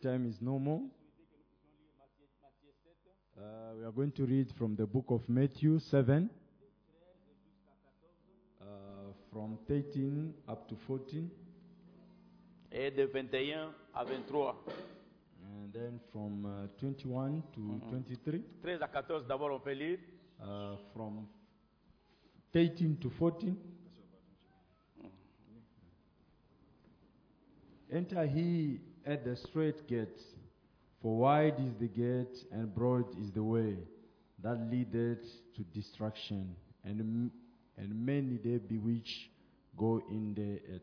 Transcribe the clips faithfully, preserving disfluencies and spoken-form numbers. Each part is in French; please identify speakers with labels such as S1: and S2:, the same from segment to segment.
S1: time is no more. Uh, we are going to read from the book of Matthew seven, uh, from thirteen up to fourteen.
S2: Et de vingt et un à vingt-trois.
S1: And then from uh, twenty-one to mm-hmm. twenty-three.
S2: treize à quatorze d'abord on peut lire.
S1: Uh, from thirteen to fourteen. Enter he at the straight gate, for wide is the gate and broad is the way that leadeth to destruction, and m- and many there be which go in thereat.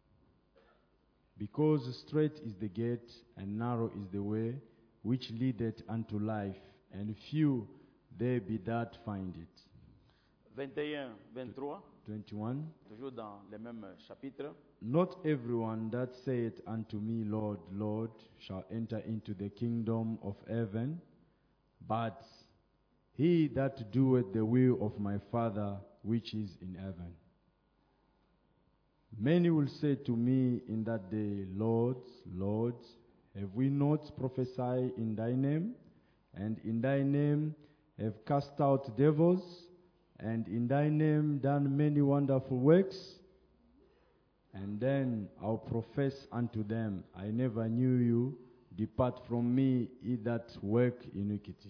S1: Because straight is the gate and narrow is the way which leadeth unto life, and few there be that find it.
S2: vingt et un, vingt-trois.
S1: twenty-one.
S2: Toujours dans le même chapitre.
S1: Not everyone that saith unto me, Lord, Lord, shall enter into the kingdom of heaven, but he that doeth the will of my Father which is in heaven. Many will say to me in that day, Lord, Lord, have we not prophesied in thy name, and in thy name have cast out devils, and in thy name done many wonderful works? And then I'll profess unto them, I never knew you. Depart from me, ye that work iniquity.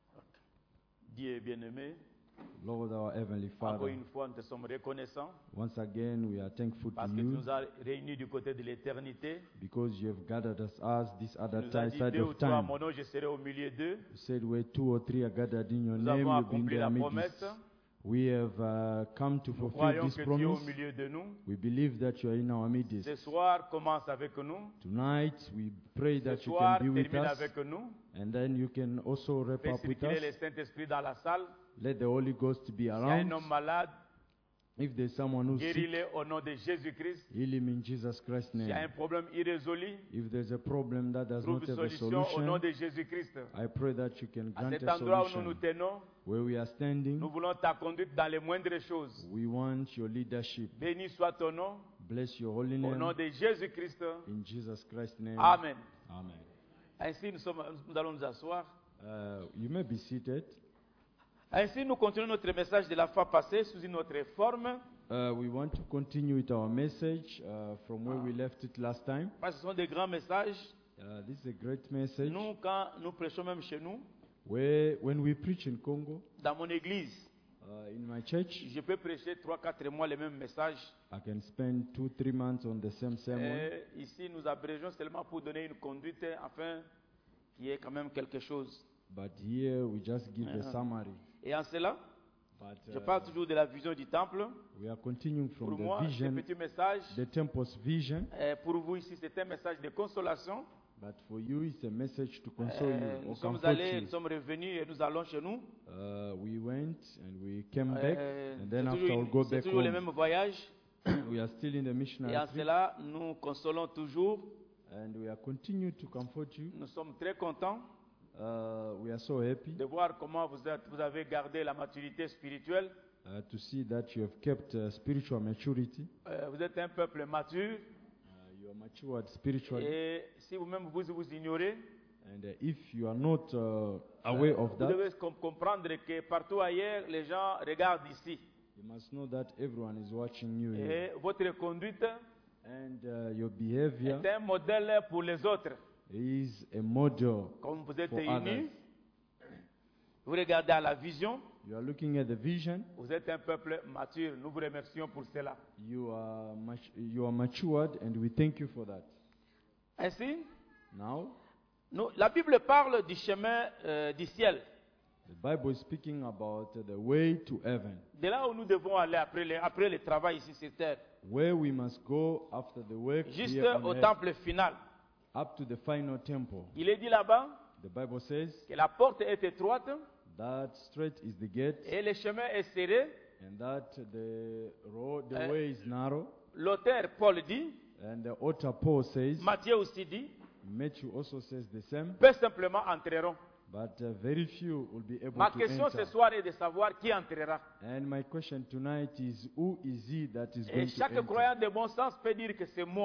S2: Dieu bien-aimé,
S1: Lord, our Heavenly
S2: encore
S1: Father,
S2: une fois, nous te sommes reconnaissants
S1: once again we are thankful
S2: parce
S1: to
S2: que tu
S1: you
S2: nous as réunis du côté de l'éternité.
S1: because you have gathered us as this other
S2: Tu nous as
S1: ti-
S2: dit
S1: side
S2: deux ou
S1: of
S2: trois à
S1: time.
S2: mon nom, je serai au milieu d'eux.
S1: You said where two or three are gathered in your
S2: Nous
S1: name,
S2: avons
S1: you'll be in
S2: accompli
S1: their
S2: la
S1: midst.
S2: promesse.
S1: We have uh, come to
S2: Nous
S1: fulfill
S2: croyons
S1: this
S2: que tu es au
S1: promise.
S2: milieu de nous.
S1: We believe that you are in our midst.
S2: Ce soir, commence avec nous.
S1: Tonight, we pray
S2: Ce
S1: that you
S2: soir,
S1: can be with
S2: termine
S1: us,
S2: avec nous.
S1: and then you can also wrap
S2: Fais
S1: up with
S2: circuler
S1: us.
S2: le Saint-Esprit dans la salle.
S1: Let the Holy Ghost be
S2: S'il y a un
S1: around.
S2: homme malade,
S1: If there's someone who's sick,
S2: guéris-le au nom de Jésus-Christ.
S1: heal him in Jesus Christ's
S2: S'il y a un
S1: name.
S2: problème irrésolu,
S1: If there's a problem that does
S2: trouve
S1: not have a
S2: solution au nom
S1: solution,
S2: de Jésus-Christ.
S1: I pray that you can
S2: À
S1: grant
S2: cet
S1: a
S2: endroit où nous nous
S1: solution.
S2: tenons,
S1: Where we are standing,
S2: nous voulons ta conduite dans les moindres choses.
S1: we want your leadership.
S2: Béni soit ton nom,
S1: Bless your holy
S2: au
S1: name.
S2: nom de Jésus-Christ.
S1: In Jesus Christ's name.
S2: Amen.
S1: Amen.
S2: Ainsi, nous, sommes, nous allons nous asseoir.
S1: Uh, you may be seated.
S2: Ainsi, nous continuons notre message de la fois passée sous une autre forme.
S1: Uh, we want to continue with our message uh, from where we left it last time.
S2: Parce que ce sont des grands messages.
S1: Uh, this is a great message.
S2: Nous, quand nous prêchons même chez nous,
S1: Where, when we preach in Congo,
S2: dans mon église,
S1: uh, in my church,
S2: je peux prêcher trois quatre mois les mêmes messages.
S1: I can spend two, three months on the same sermon.
S2: Et ici, nous abrégeons seulement pour donner une conduite afin qu'il y ait quand même quelque chose.
S1: But here we just give a
S2: Uh-huh.
S1: summary.
S2: Et en cela,
S1: But
S2: je
S1: uh,
S2: parle toujours de la vision du temple.
S1: we are continuing
S2: Pour
S1: from the
S2: moi, ce
S1: vision,
S2: petit message,
S1: the temple's vision.
S2: euh, pour vous ici, c'est un message de consolation.
S1: But for you, it's a message to console
S2: Euh,
S1: you
S2: nous
S1: or
S2: sommes
S1: comfort
S2: allés, nous
S1: you.
S2: sommes revenus et nous allons chez nous.
S1: Uh, we went and we came back,
S2: Euh,
S1: and
S2: c'est
S1: then after
S2: toujours,
S1: we'll
S2: une-
S1: go
S2: c'est
S1: back
S2: toujours les
S1: home.
S2: mêmes voyages.
S1: We are still in the
S2: Et
S1: missionary
S2: en
S1: trip,
S2: cela, nous consolons toujours.
S1: and we are continuing to comfort you.
S2: Nous sommes très contents
S1: Uh, we are so happy
S2: de voir comment vous, êtes, vous avez gardé la maturité spirituelle.
S1: uh, to see that you have kept uh, spiritual maturity.
S2: Euh, vous êtes un peuple mature.
S1: Uh, you are matured spiritually,
S2: Et si vous-même vous vous ignorez,
S1: and uh, if you are not uh, aware of
S2: vous
S1: that,
S2: devez com- comprendre que partout ailleurs, les gens regardent ici.
S1: you must know that everyone is watching you here.
S2: Et votre conduite
S1: And uh, your behavior
S2: est un modèle pour les autres.
S1: is a model
S2: Comme vous êtes
S1: for
S2: unis,
S1: others.
S2: vous regardez à la vision,
S1: You are looking at the vision.
S2: vous êtes un peuple mature. Nous vous remercions pour cela.
S1: You are mat- you are matured, and we thank you for that.
S2: Ainsi,
S1: Now,
S2: nous- la Bible parle du chemin euh, du ciel.
S1: the Bible is speaking about uh, the way to heaven,
S2: De là où nous devons aller après le, après le travail ici sur terre.
S1: where we must go after the work
S2: Juste
S1: here on
S2: au
S1: earth,
S2: temple final.
S1: up to the final temple.
S2: Il est dit là-bas
S1: The Bible says
S2: que la porte est étroite
S1: that straight is the gate,
S2: et le chemin est serré.
S1: and that the road, the
S2: Uh,
S1: way is narrow.
S2: L'auteur Paul dit,
S1: And the author Paul says,
S2: Matthieu aussi dit,
S1: Matthew also says the same.
S2: peu simplement entreront.
S1: But uh, very few will be able
S2: Ma
S1: to
S2: question
S1: enter.
S2: ce soir est de savoir qui entrera.
S1: And my question tonight is, who is he that is
S2: Et
S1: going to
S2: chaque
S1: enter?
S2: croyant de bon sens peut dire que c'est moi.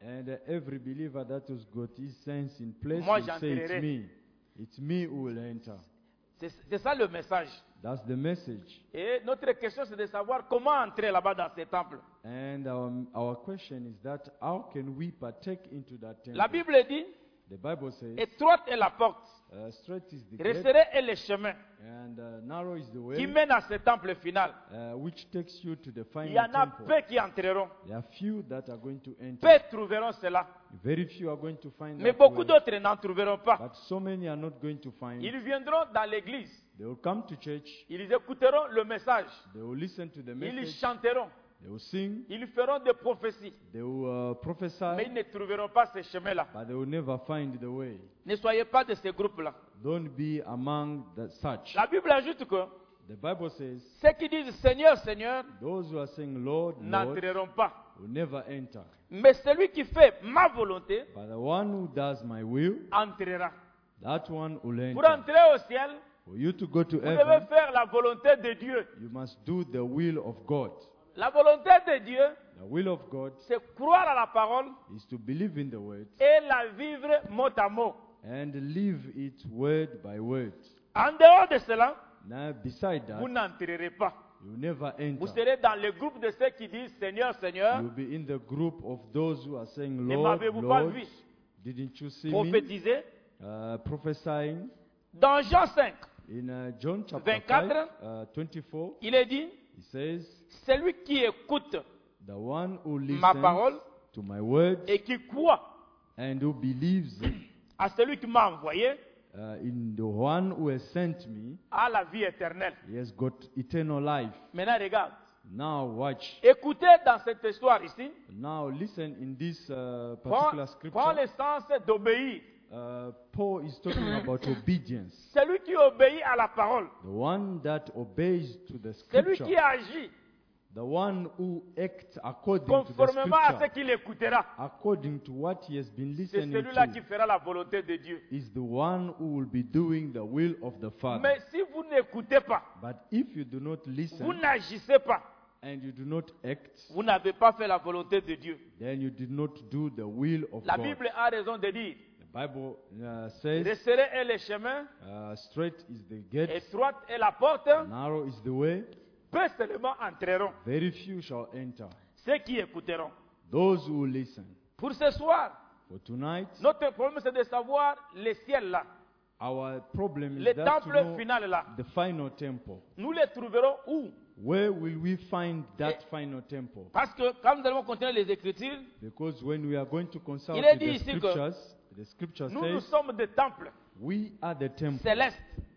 S1: And uh, every believer that has got his sense in place
S2: Moi,
S1: will say, it's
S2: j'entrerai.
S1: me. It's me who will enter.
S2: C'est c'est ça le message.
S1: That's the message.
S2: Et notre question, c'est de savoir comment entrer là-bas dans ces temples.
S1: And our, our question is that how can we partake into that temple?
S2: La Bible dit,
S1: The Bible says,
S2: étroite est la porte,
S1: uh, straight is the gate,
S2: resserré est le chemin
S1: and uh, narrow is the
S2: qui
S1: way,
S2: mène à ce temple final.
S1: uh, which takes you to the
S2: Il y
S1: final
S2: en a
S1: temple.
S2: peu qui entreront.
S1: There are few that are going to enter.
S2: Peu trouveront cela.
S1: Very few are going to find
S2: Mais
S1: that
S2: beaucoup
S1: way.
S2: d'autres n'en trouveront pas.
S1: But so many are not going to find.
S2: Ils viendront dans l'église.
S1: They will come to church.
S2: Ils écouteront le message.
S1: They will listen to the
S2: Ils
S1: message.
S2: chanteront.
S1: They will sing.
S2: Ils feront des prophéties.
S1: They will uh,
S2: Mais
S1: prophesy.
S2: ils ne trouveront pas ce chemin-là.
S1: But they will never find the way.
S2: Ne soyez pas de ces groupes-là.
S1: Don't be among the such.
S2: La Bible ajoute que
S1: The Bible says,
S2: ceux qui disent Seigneur, Seigneur,
S1: those who are saying Lord, Lord,
S2: n'entreront pas.
S1: will never enter.
S2: Mais celui qui fait ma volonté
S1: But the one who does my will,
S2: entrera.
S1: that one will
S2: Pour
S1: enter.
S2: entrer au ciel,
S1: For you to go to
S2: vous devez
S1: heaven,
S2: faire la volonté de Dieu.
S1: you must do the will of God.
S2: La volonté de Dieu,
S1: The will of God
S2: c'est croire à la parole
S1: is to believe in the word
S2: et la vivre mot à mot.
S1: and live it word by word.
S2: En dehors de cela,
S1: Now, beside
S2: vous
S1: that,
S2: n'entrerez pas.
S1: you never
S2: Vous
S1: enter.
S2: serez dans le groupe de ceux qui disent Seigneur, Seigneur,
S1: You'll be in the group of those who are saying,
S2: ne
S1: Lord,
S2: m'avez-vous pas
S1: Lord,
S2: vu
S1: didn't you see me?
S2: prophétiser.
S1: Uh, prophesying.
S2: Dans Jean cinq,
S1: In uh, John chapter
S2: vingt-quatre,
S1: five, uh, twenty-four,
S2: il est dit,
S1: he says,
S2: celui qui écoute
S1: the one who
S2: ma
S1: listens
S2: parole
S1: to my words
S2: et qui croit
S1: and who believes
S2: à celui qui m'a envoyé
S1: uh, in the one who has sent me,
S2: a la vie éternelle.
S1: he has got eternal life.
S2: Maintenant, regarde.
S1: Now watch.
S2: Écoutez dans cette histoire ici,
S1: Now listen in this uh,
S2: prend,
S1: particular
S2: prend
S1: scripture.
S2: le sens d'obéir.
S1: Uh, Paul is talking about obedience.
S2: Celui qui obéit à la parole,
S1: The one that obeys to the
S2: celui
S1: scripture.
S2: qui agit
S1: The one who acts according to the
S2: conformément à ce
S1: scripture.
S2: qu'il écoutera,
S1: According to what he has been
S2: c'est
S1: listening
S2: celui-là qui
S1: to.
S2: fera la volonté de Dieu.
S1: Is the one who will be doing the will of the Father.
S2: Mais si vous n'écoutez pas,
S1: But if you do not
S2: vous
S1: listen
S2: n'agissez pas,
S1: and you do not act,
S2: vous n'avez pas fait la volonté de Dieu.
S1: then you did not do the will of
S2: La
S1: God.
S2: Bible a raison de dire,
S1: The Bible uh, says,
S2: resserré est le chemin,
S1: uh, straight is the gate,
S2: étroite est la porte,
S1: narrow is the way,
S2: peu seulement entreront,
S1: very few shall enter.
S2: ceux qui écouteront.
S1: Those who listen.
S2: Pour ce soir,
S1: For tonight,
S2: notre problème c'est de savoir le ciel là,
S1: our problem is
S2: le
S1: that to
S2: temple
S1: know
S2: final là.
S1: the final temple.
S2: Nous les trouverons où?
S1: Where will we find that
S2: Eh,
S1: final temple?
S2: Parce que quand nous allons continuer les Écritures,
S1: Because when we are going to consult
S2: Il est
S1: with
S2: dit
S1: the
S2: ici que
S1: scriptures, the scripture
S2: nous, nous
S1: says,
S2: sommes des temples
S1: we are the temple,
S2: célestes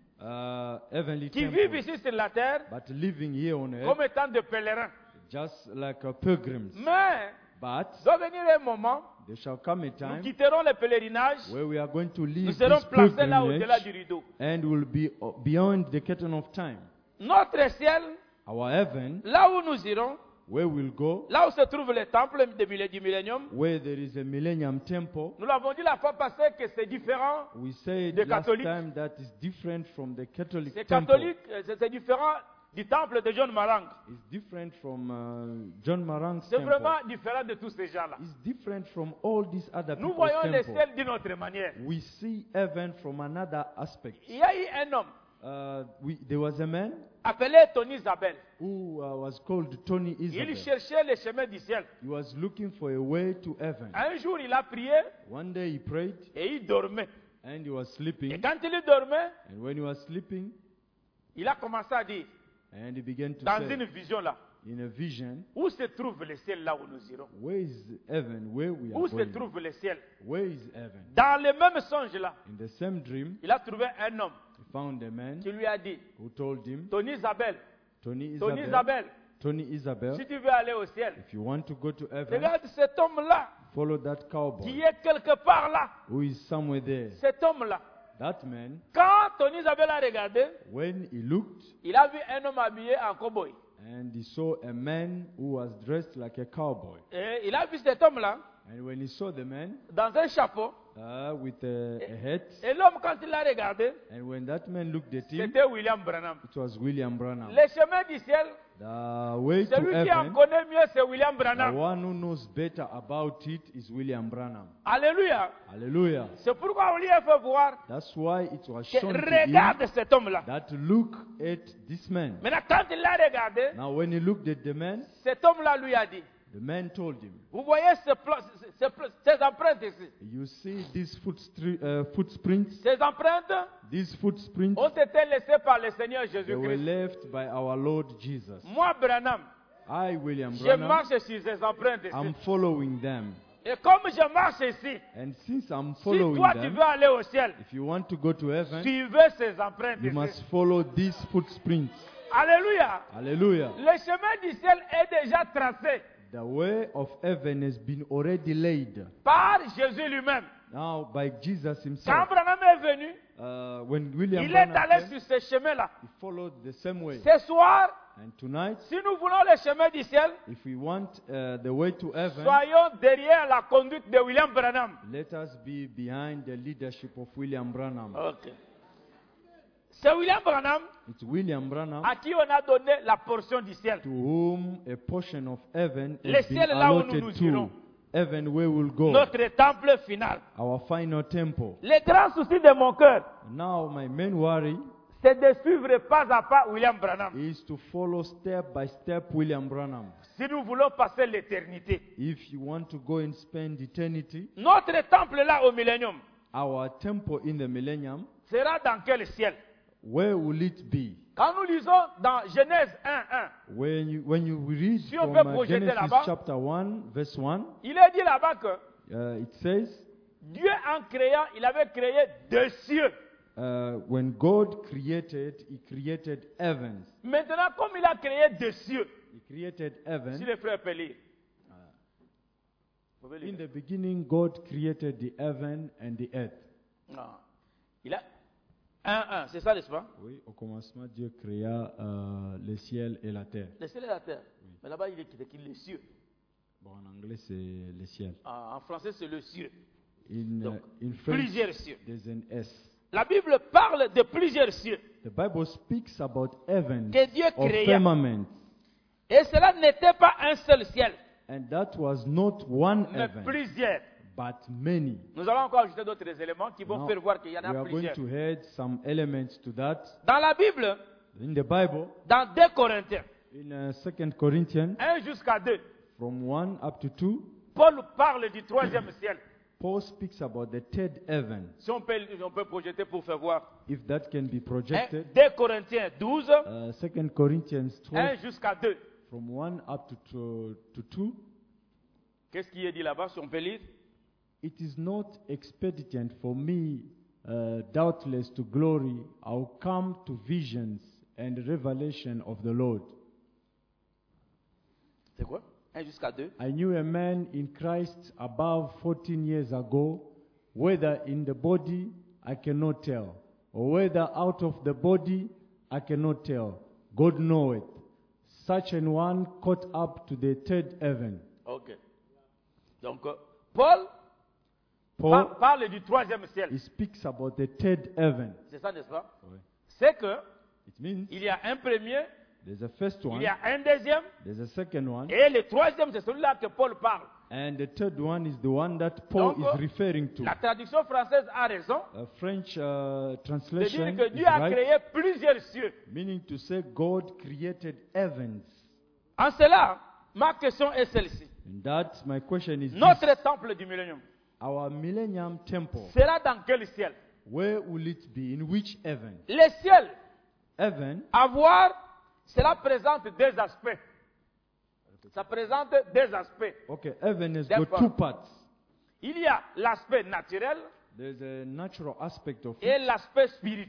S1: uh, heavenly
S2: qui vivent
S1: temple,
S2: ici sur la terre
S1: but living here on earth,
S2: comme étant des pèlerins.
S1: just like a pilgrims.
S2: Mais
S1: But
S2: doit venir un moment,
S1: there shall come a
S2: nous
S1: time
S2: quitterons le pèlerinage,
S1: where we are going to
S2: nous
S1: leave
S2: serons
S1: this
S2: placés là au-delà du
S1: pilgrimage
S2: rideau.
S1: and will be uh, beyond the curtain of time.
S2: Notre ciel,
S1: Our heaven,
S2: là où nous irons,
S1: where we'll go,
S2: là où se trouve le temple de millé- du millénium,
S1: where there is a millennium temple,
S2: nous l'avons dit la fois passée que c'est différent.
S1: we said
S2: Des
S1: last
S2: catholiques.
S1: time that is different from the Catholic
S2: C'est
S1: temple.
S2: catholique, euh, c'est c'est différent du temple de John Marang.
S1: It's different from uh, John Marang's
S2: C'est
S1: temple.
S2: vraiment différent de tous ces gens-là.
S1: It's different from all these other
S2: Nous
S1: people's
S2: voyons le
S1: temple.
S2: ciel d'une autre manière.
S1: We see heaven from another aspect.
S2: Il y a eu un homme
S1: Uh, we, there was a man
S2: appelé Tony Isabelle.
S1: who uh, was called Tony
S2: Il
S1: Isabel.
S2: cherchait le chemin du ciel.
S1: He was looking for a way to heaven.
S2: Un jour, il a prié
S1: One day he prayed
S2: et il dormait.
S1: and he was
S2: Et
S1: sleeping.
S2: quand il dormait,
S1: And when he was sleeping,
S2: il a commencé à dire,
S1: and he began to
S2: dans
S1: say,
S2: une vision là,
S1: in a vision,
S2: où se trouve le ciel là où nous irons?
S1: where is heaven? Where we are
S2: Où se
S1: going?
S2: trouve le ciel?
S1: Where is heaven?
S2: Dans le même songe là,
S1: In the same dream,
S2: il a trouvé un homme
S1: he found a man
S2: qui lui a dit,
S1: who told him,
S2: Tony Isabelle,
S1: Tony
S2: Tony
S1: Isabel,
S2: Isabelle,
S1: Tony Isabel,
S2: si tu veux aller au ciel,
S1: if you want to go to heaven,
S2: regarde cet homme là,
S1: follow that cowboy
S2: qui est quelque part là.
S1: who is somewhere there.
S2: Cet homme là,
S1: That man,
S2: quand Tony Isabelle a regardé,
S1: when he looked
S2: il a vu un homme habillé en cowboy.
S1: and he saw a man who was dressed like a cowboy.
S2: Et il a vu cet homme là,
S1: And when he saw the man
S2: dans un chapeau,
S1: uh, with a, a hat.
S2: Et l'homme, quand il l'a regardé,
S1: And when that man looked at him,
S2: c'était William Branham.
S1: it was William Branham.
S2: Les chemins du ciel,
S1: The way to
S2: celui qui en
S1: heaven,
S2: connaît mieux, c'est William
S1: the
S2: Branham.
S1: one who knows better about it is William Branham.
S2: Alléluia.
S1: Hallelujah.
S2: C'est pourquoi on lui a fait voir
S1: That's why it was
S2: que
S1: shown to him
S2: regarde cet homme-là.
S1: that look at this man.
S2: Maintenant, quand il l'a regardé,
S1: Now when he looked at the man,
S2: cet homme-là lui a dit,
S1: the man told him,
S2: vous voyez ces, pla- ces- ces- ces empreintes ici.
S1: you see these footstri- uh, footprints?
S2: Ces empreintes
S1: These footprints,
S2: ont été laissées par le Seigneur
S1: they were
S2: Jésus-Christ.
S1: left by our Lord Jesus.
S2: Moi, Branham,
S1: I, William
S2: je
S1: Branham,
S2: marche sur ces empreintes ici.
S1: I'm following them.
S2: Et comme je marche ici,
S1: And since I'm
S2: si
S1: following
S2: toi tu
S1: them,
S2: veux aller au ciel,
S1: if you want to go to heaven,
S2: suivez ces empreintes
S1: you
S2: ici.
S1: must follow these footprints.
S2: Alléluia.
S1: Hallelujah.
S2: Le chemin du ciel est déjà tracé
S1: The way of heaven has been already laid.
S2: par Jésus lui-même.
S1: Now by Jesus
S2: Quand
S1: himself.
S2: Branham est venu,
S1: Uh, when William
S2: il est
S1: Branham
S2: allé
S1: came,
S2: sur ce chemin-là.
S1: he followed the same way.
S2: Ce soir,
S1: And tonight,
S2: si nous voulons le chemin du ciel,
S1: if we want uh, the way to heaven,
S2: soyons derrière la conduite de William Branham.
S1: let us be behind the leadership of William Branham.
S2: Ok. C'est William Branham
S1: It's William Branham
S2: à qui on a donné la portion du ciel.
S1: to whom a portion of heaven
S2: Le
S1: has been
S2: ciel là où nous
S1: allotted
S2: nous
S1: to.
S2: irons.
S1: Heaven where we'll go.
S2: Notre temple final.
S1: Our final temple.
S2: Le grand souci de mon cœur,
S1: Now my main worry
S2: c'est de suivre pas à pas William Branham.
S1: is to follow step by step William Branham.
S2: Si nous voulons passer l'éternité.
S1: If you want to go and spend eternity,
S2: Notre temple là au millénium
S1: our temple in the millennium,
S2: sera dans quel ciel?
S1: where will it be?
S2: Quand nous lisons dans Genèse un un,
S1: When you, when you read
S2: Si on
S1: from
S2: peut
S1: uh,
S2: projeter
S1: Genesis
S2: là-bas.
S1: chapter one, verse one,
S2: il est dit là-bas que
S1: uh, it says,
S2: Dieu en créant, il avait créé deux cieux.
S1: uh, when God created, He created heavens.
S2: Maintenant, comme il a créé deux cieux,
S1: He created
S2: si
S1: heaven.
S2: les frères peuvent lire. Vous pouvez lire.
S1: In the beginning, God created the heaven and the earth.
S2: Non. Il a un un, c'est ça, n'est-ce pas?
S1: Oui, au commencement, Dieu créa euh, le ciel et la terre.
S2: Le ciel et la terre. Mais là-bas, il est écrit les cieux.
S1: Bon, en anglais, c'est le ciel.
S2: Ah, en français, c'est le cieux.
S1: In,
S2: Donc,
S1: uh, in French,
S2: plusieurs cieux.
S1: there's an S.
S2: La Bible parle de plusieurs cieux
S1: The Bible speaks about heaven
S2: que Dieu
S1: or
S2: créa.
S1: firmament.
S2: Et cela n'était pas un seul ciel,
S1: And that was not one
S2: mais
S1: heaven,
S2: plusieurs.
S1: but many.
S2: Nous allons encore ajouter d'autres éléments qui vont
S1: Now,
S2: faire voir qu'il y en
S1: we
S2: a
S1: are going
S2: plusieurs.
S1: to add some elements to that.
S2: Dans la Bible,
S1: In the Bible,
S2: dans deux Corinthiens,
S1: in uh, Second Corinthians,
S2: un jusqu'à deux,
S1: from one up to two,
S2: Paul parle du troisième ciel.
S1: Paul speaks about the third heaven.
S2: Si on peut, on peut projeter pour faire voir.
S1: If that can be projected,
S2: deux Corinthiens douze,
S1: uh, Second Corinthians
S2: un
S1: twelve,
S2: jusqu'à deux.
S1: from one up to, to, to two,
S2: Qu'est-ce qui est dit là-bas, si on peut lire?
S1: it is not expedient for me, uh, doubtless to glory, I'll come to visions and revelation of the Lord.
S2: C'est quoi? un jusqu'à deux.
S1: I knew a man in Christ above fourteen years ago, whether in the body I cannot tell, or whether out of the body I cannot tell. God knoweth. Such an one caught up to the third heaven.
S2: Ok. Donc, euh, Paul
S1: Paul,
S2: par- parle du troisième ciel.
S1: he speaks about the third heaven.
S2: C'est ça, n'est-ce pas?
S1: Oui.
S2: C'est que
S1: It means
S2: il y a un premier,
S1: there's a first
S2: il
S1: one,
S2: y a un deuxième,
S1: there's a second one,
S2: et le troisième, c'est celui-là que Paul parle.
S1: and the third one is the one that Paul
S2: Donc,
S1: is referring to.
S2: La traduction française a raison
S1: A French uh,
S2: de
S1: translation
S2: dire que
S1: is
S2: Dieu a
S1: right,
S2: créé plusieurs cieux.
S1: meaning to say God created heavens.
S2: En cela, ma question est celle-ci.
S1: And that, my question is
S2: Notre
S1: this.
S2: temple du millénium
S1: Our millennium temple,
S2: sera dans quel ciel?
S1: where will it be? In which heaven?
S2: Le ciel,
S1: Heaven,
S2: à voir, cela présente deux aspects. Ça présente deux aspects.
S1: okay, heaven has
S2: Therefore-
S1: got two parts.
S2: Il y a l'aspect naturel
S1: There's a natural aspect of
S2: et
S1: it,
S2: l'aspect spirituel.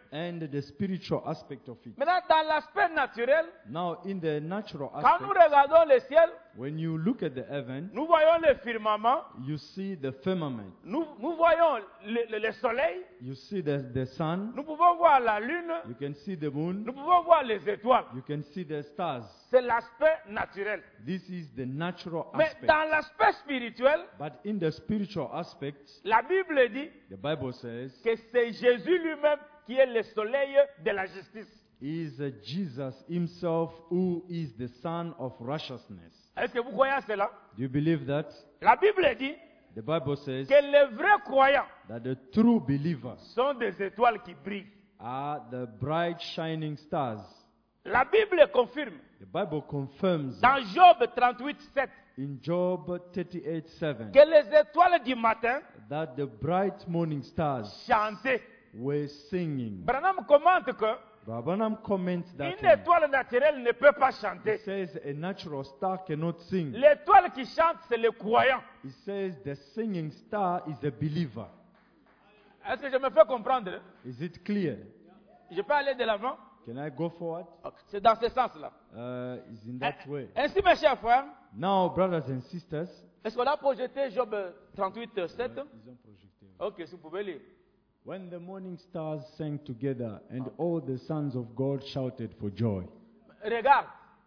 S1: and the spiritual aspect of it.
S2: Maintenant, dans l'aspect naturel,
S1: Now, in the natural
S2: quand nous
S1: aspect,
S2: regardons le ciel,
S1: when you look at the heaven,
S2: nous voyons le firmament,
S1: you see the firmament,
S2: nous, nous voyons le, le- le soleil,
S1: you see the, the sun,
S2: nous pouvons voir la lune,
S1: you can see the moon,
S2: nous pouvons voir les étoiles.
S1: you can see the stars.
S2: C'est l'aspect naturel.
S1: This is the natural
S2: Mais
S1: aspect.
S2: dans l'aspect spirituel,
S1: But in the spiritual aspect,
S2: la Bible dit
S1: the Bible says,
S2: que c'est Jésus lui-même qui est le soleil de la justice.
S1: is uh, Jesus himself who is the son of righteousness.
S2: Est-ce que vous croyez à cela?
S1: Do you believe that?
S2: La Bible dit
S1: The Bible says
S2: que les vrais croyants
S1: that the true believers
S2: sont des étoiles qui brillent.
S1: are the bright shining stars.
S2: La Bible confirme
S1: The Bible confirms
S2: dans Job trente-huit, sept
S1: in Job thirty-eight seven
S2: que les étoiles du matin
S1: that the bright morning stars
S2: chantaient.
S1: were singing.
S2: Branham commente que
S1: Rabbanam comments that
S2: une étoile naturelle ne peut pas
S1: he
S2: chanter.
S1: says a natural star cannot sing.
S2: L'étoile qui chante, c'est le croyant.
S1: He says the singing star is a believer.
S2: Est-ce que je me fais comprendre?
S1: Is it clear?
S2: Je peux aller de l'avant?
S1: Can I go forward?
S2: C'est dans ce sens-là.
S1: Uh, is in that way.
S2: Ainsi, mes chers frères,
S1: Now, brothers and sisters,
S2: est-ce qu'on a projeté Job trente-huit, sept?
S1: ils ont projecté.
S2: Ok, si vous pouvez lire.
S1: When the morning stars sang together and all the sons of God shouted for joy.
S2: Regarde,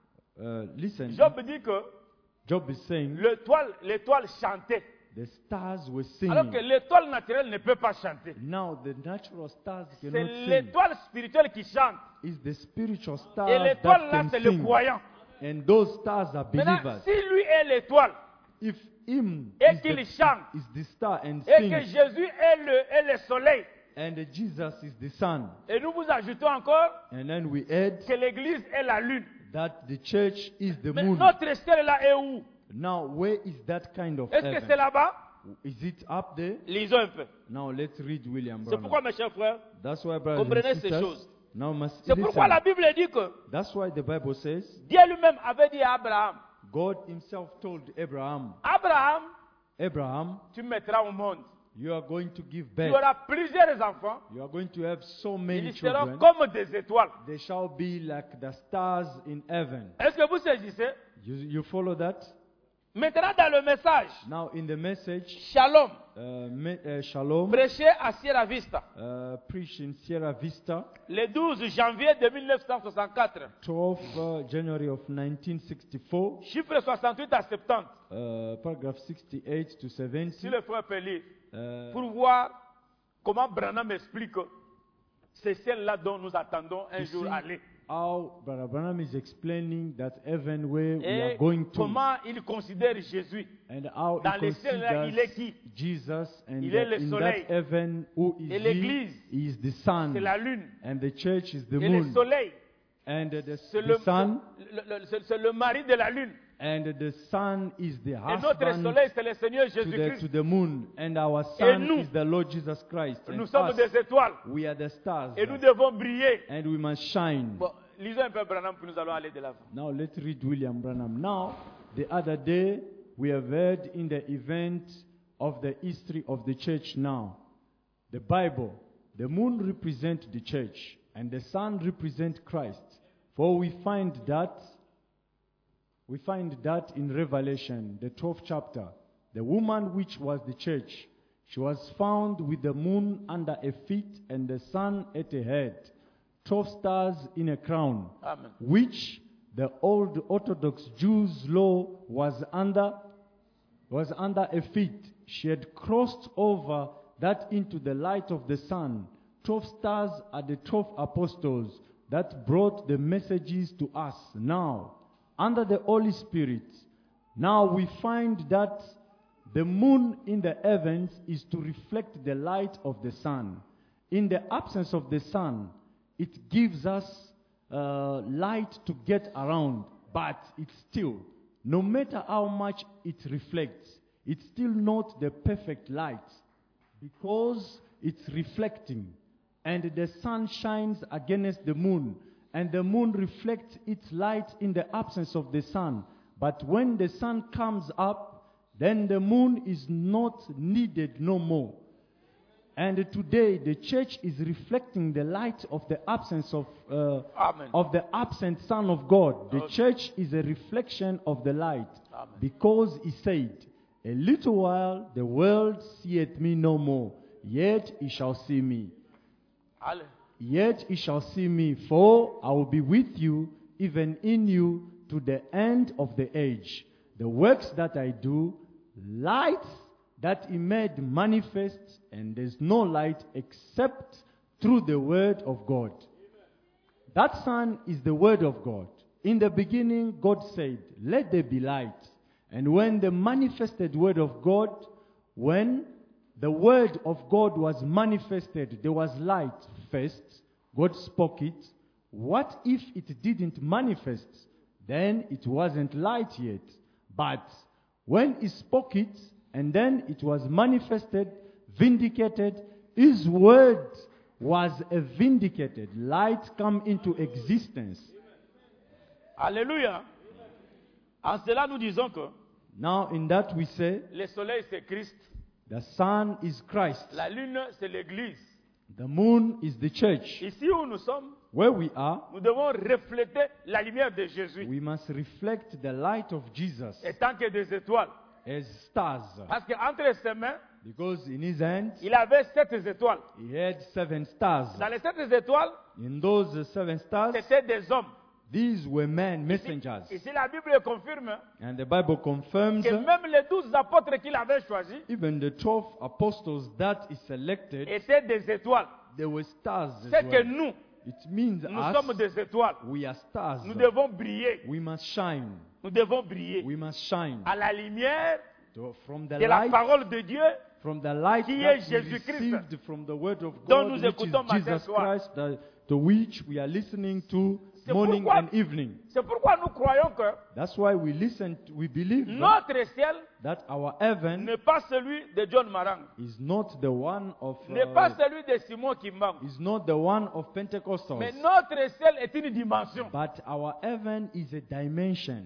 S1: Uh, listen,
S2: Job dit que
S1: Job is saying
S2: l'étoile, l'étoile chantait.
S1: the stars were
S2: Alors que
S1: singing.
S2: l'étoile naturelle ne peut pas chanter.
S1: Now the natural stars
S2: C'est
S1: cannot sing.
S2: l'étoile spirituelle qui chante.
S1: It's the spiritual stars
S2: Et
S1: that
S2: l'étoile là,
S1: can
S2: c'est le
S1: sing.
S2: croyant.
S1: And those stars are
S2: Maintenant,
S1: believers.
S2: si lui est l'étoile
S1: If him
S2: et
S1: is
S2: qu'il
S1: the,
S2: chante
S1: is the star and
S2: et que
S1: sings,
S2: Jésus est le, est le soleil,
S1: and Jesus is the sun,
S2: et nous vous ajoutons encore
S1: and then we add
S2: que l'église est la lune.
S1: that the church is the
S2: Mais
S1: moon.
S2: notre ciel là est où?
S1: Now, where is that kind of
S2: Est-ce que c'est
S1: heaven?
S2: là-bas?
S1: Is it up there?
S2: Lisons un peu.
S1: Now let's read William
S2: C'est pourquoi,
S1: Branham.
S2: mes chers frères,
S1: That's why, brothers
S2: comprenez
S1: and
S2: ces
S1: sisters,
S2: choses.
S1: now must
S2: C'est pourquoi la
S1: listen.
S2: Bible dit que
S1: That's why the Bible says
S2: Dieu lui-même avait dit à Abraham,
S1: God himself told Abraham,
S2: Abraham,
S1: Abraham,
S2: tu mettras au monde.
S1: you are going to give
S2: Tu
S1: birth.
S2: auras plusieurs enfants.
S1: You are going to have so many
S2: Ils seront
S1: children.
S2: comme des étoiles.
S1: They shall be like the stars in heaven.
S2: Est-ce que vous saisissez?
S1: You, you follow that?
S2: Maintenant, dans le message,
S1: Now in the message,
S2: Shalom,
S1: uh, me- uh, Shalom,
S2: prêché à Sierra Vista,
S1: uh, preached in Sierra Vista,
S2: le douze janvier de mille neuf cent soixante-quatre,
S1: twelfth uh, January of nineteen sixty-four,
S2: chiffre soixante-huit à soixante-dix,
S1: uh, paragraph sixty-eight to seventy.
S2: si le frère peut lire,
S1: Uh,
S2: pour voir comment Branham explique que c'est celle-là dont nous attendons un
S1: to
S2: jour
S1: see
S2: aller.
S1: how Brother Branham is explaining that heaven where we are
S2: Et
S1: going to,
S2: comment il considère Jésus.
S1: and how
S2: dans
S1: he
S2: les cieux, là, il est qui?
S1: considers Jesus, and
S2: Il est
S1: that
S2: le
S1: in
S2: soleil.
S1: that heaven who is
S2: Et
S1: he?
S2: l'église,
S1: He is the sun,
S2: C'est la lune.
S1: and the church is the
S2: Et le
S1: moon,
S2: soleil,
S1: and the,
S2: c'est
S1: the
S2: le,
S1: sun,
S2: le- le- c'est- c'est le mari de la lune.
S1: and the sun is the
S2: Et notre
S1: husband
S2: soleil, c'est le Seigneur
S1: to the,
S2: Jésus-Christ.
S1: to the moon, and our sun
S2: nous,
S1: is the Lord Jesus Christ.
S2: Nous
S1: And
S2: sommes
S1: us,
S2: des étoiles.
S1: we are the stars,
S2: Et nous devons briller.
S1: and we must shine.
S2: Bon, lisons un peu Branham, puis nous allons aller de l'avant.
S1: Now let's read William Branham. Now, the other day we have heard in the event of the history of the church now, the Bible, the moon represents the church and the sun represents Christ. For we find that we find that in Revelation, the twelfth chapter, the woman which was the church, she was found with the moon under her feet and the sun at her head, twelve stars in a crown,
S2: Amen.
S1: which the old Orthodox Jews' law was under was under her feet. She had crossed over that into the light of the sun. Twelve stars are the twelve apostles that brought the messages to us now under the Holy Spirit. Now we find that the moon in the heavens is to reflect the light of the sun. In the absence of the sun, it gives us uh, light to get around, but it's still, no matter how much it reflects, it's still not the perfect light because it's reflecting, and the sun shines against the moon, and the moon reflects its light in the absence of the sun. But when the sun comes up, then the moon is not needed no more. And today the church is reflecting the light of the absence of uh,
S2: Amen.
S1: of the absent Son of God. The
S2: Okay.
S1: church is a reflection of the light.
S2: Amen.
S1: Because he said, a little while the world seeth me no more, yet he shall see me.
S2: Allez.
S1: Yet he shall see me, for I will be with you, even in you, to the end of the age. The works that I do, lights that he made manifest, and there's no light except through the word of God. That Son is the word of God. In the beginning, God said, let there be light. And when the manifested word of God, when the word of God was manifested, there was light first. God spoke it. What if it didn't manifest? Then it wasn't light yet. But when he spoke it, and then it was manifested, vindicated, his word was a vindicated. Light come into existence.
S2: Alléluia. En cela, nous disons que
S1: Now in that we say,
S2: le soleil, c'est Christ.
S1: the sun is Christ.
S2: La lune, c'est l'Église.
S1: The moon is the church.
S2: Ici où nous sommes,
S1: Where we are,
S2: nous devons refléter la lumière de Jésus.
S1: we must reflect the light of Jesus
S2: Et tant que des étoiles.
S1: as stars.
S2: Parce qu'entre ses mains,
S1: Because in his hand,
S2: il avait sept étoiles.
S1: he had seven stars.
S2: Dans les sept étoiles,
S1: In those seven stars,
S2: c'était des hommes.
S1: these were men, messengers.
S2: Ici, la Bible confirme
S1: And the Bible confirms
S2: que même les douze apôtres qu'il avait choisis
S1: even the twelve apostles that he selected,
S2: étaient des étoiles.
S1: they were stars as
S2: C'est que
S1: well.
S2: nous,
S1: It means
S2: nous
S1: us,
S2: sommes des étoiles.
S1: we are stars.
S2: Nous devons briller.
S1: We must shine.
S2: Nous devons briller
S1: We must shine.
S2: à la lumière
S1: To- From the
S2: de la
S1: light,
S2: parole de Dieu
S1: from the light
S2: qui
S1: that
S2: est
S1: we
S2: Jésus-Christ,
S1: received from the word of
S2: dont
S1: God,
S2: nous
S1: which is
S2: écoutons matin
S1: Jesus
S2: soir.
S1: Christ, the- to which we are listening to
S2: C'est
S1: morning
S2: pourquoi-
S1: and evening.
S2: C'est pourquoi nous croyons que
S1: That's why we listen, to, we believe that,
S2: notre ciel
S1: that our heaven
S2: n'est pas celui de John Marang,
S1: is not the one of
S2: n'est
S1: uh,
S2: pas celui de Simon Kimbang,
S1: is not the one of Pentecostals,
S2: mais notre ciel est une dimension.
S1: but our heaven is a dimension.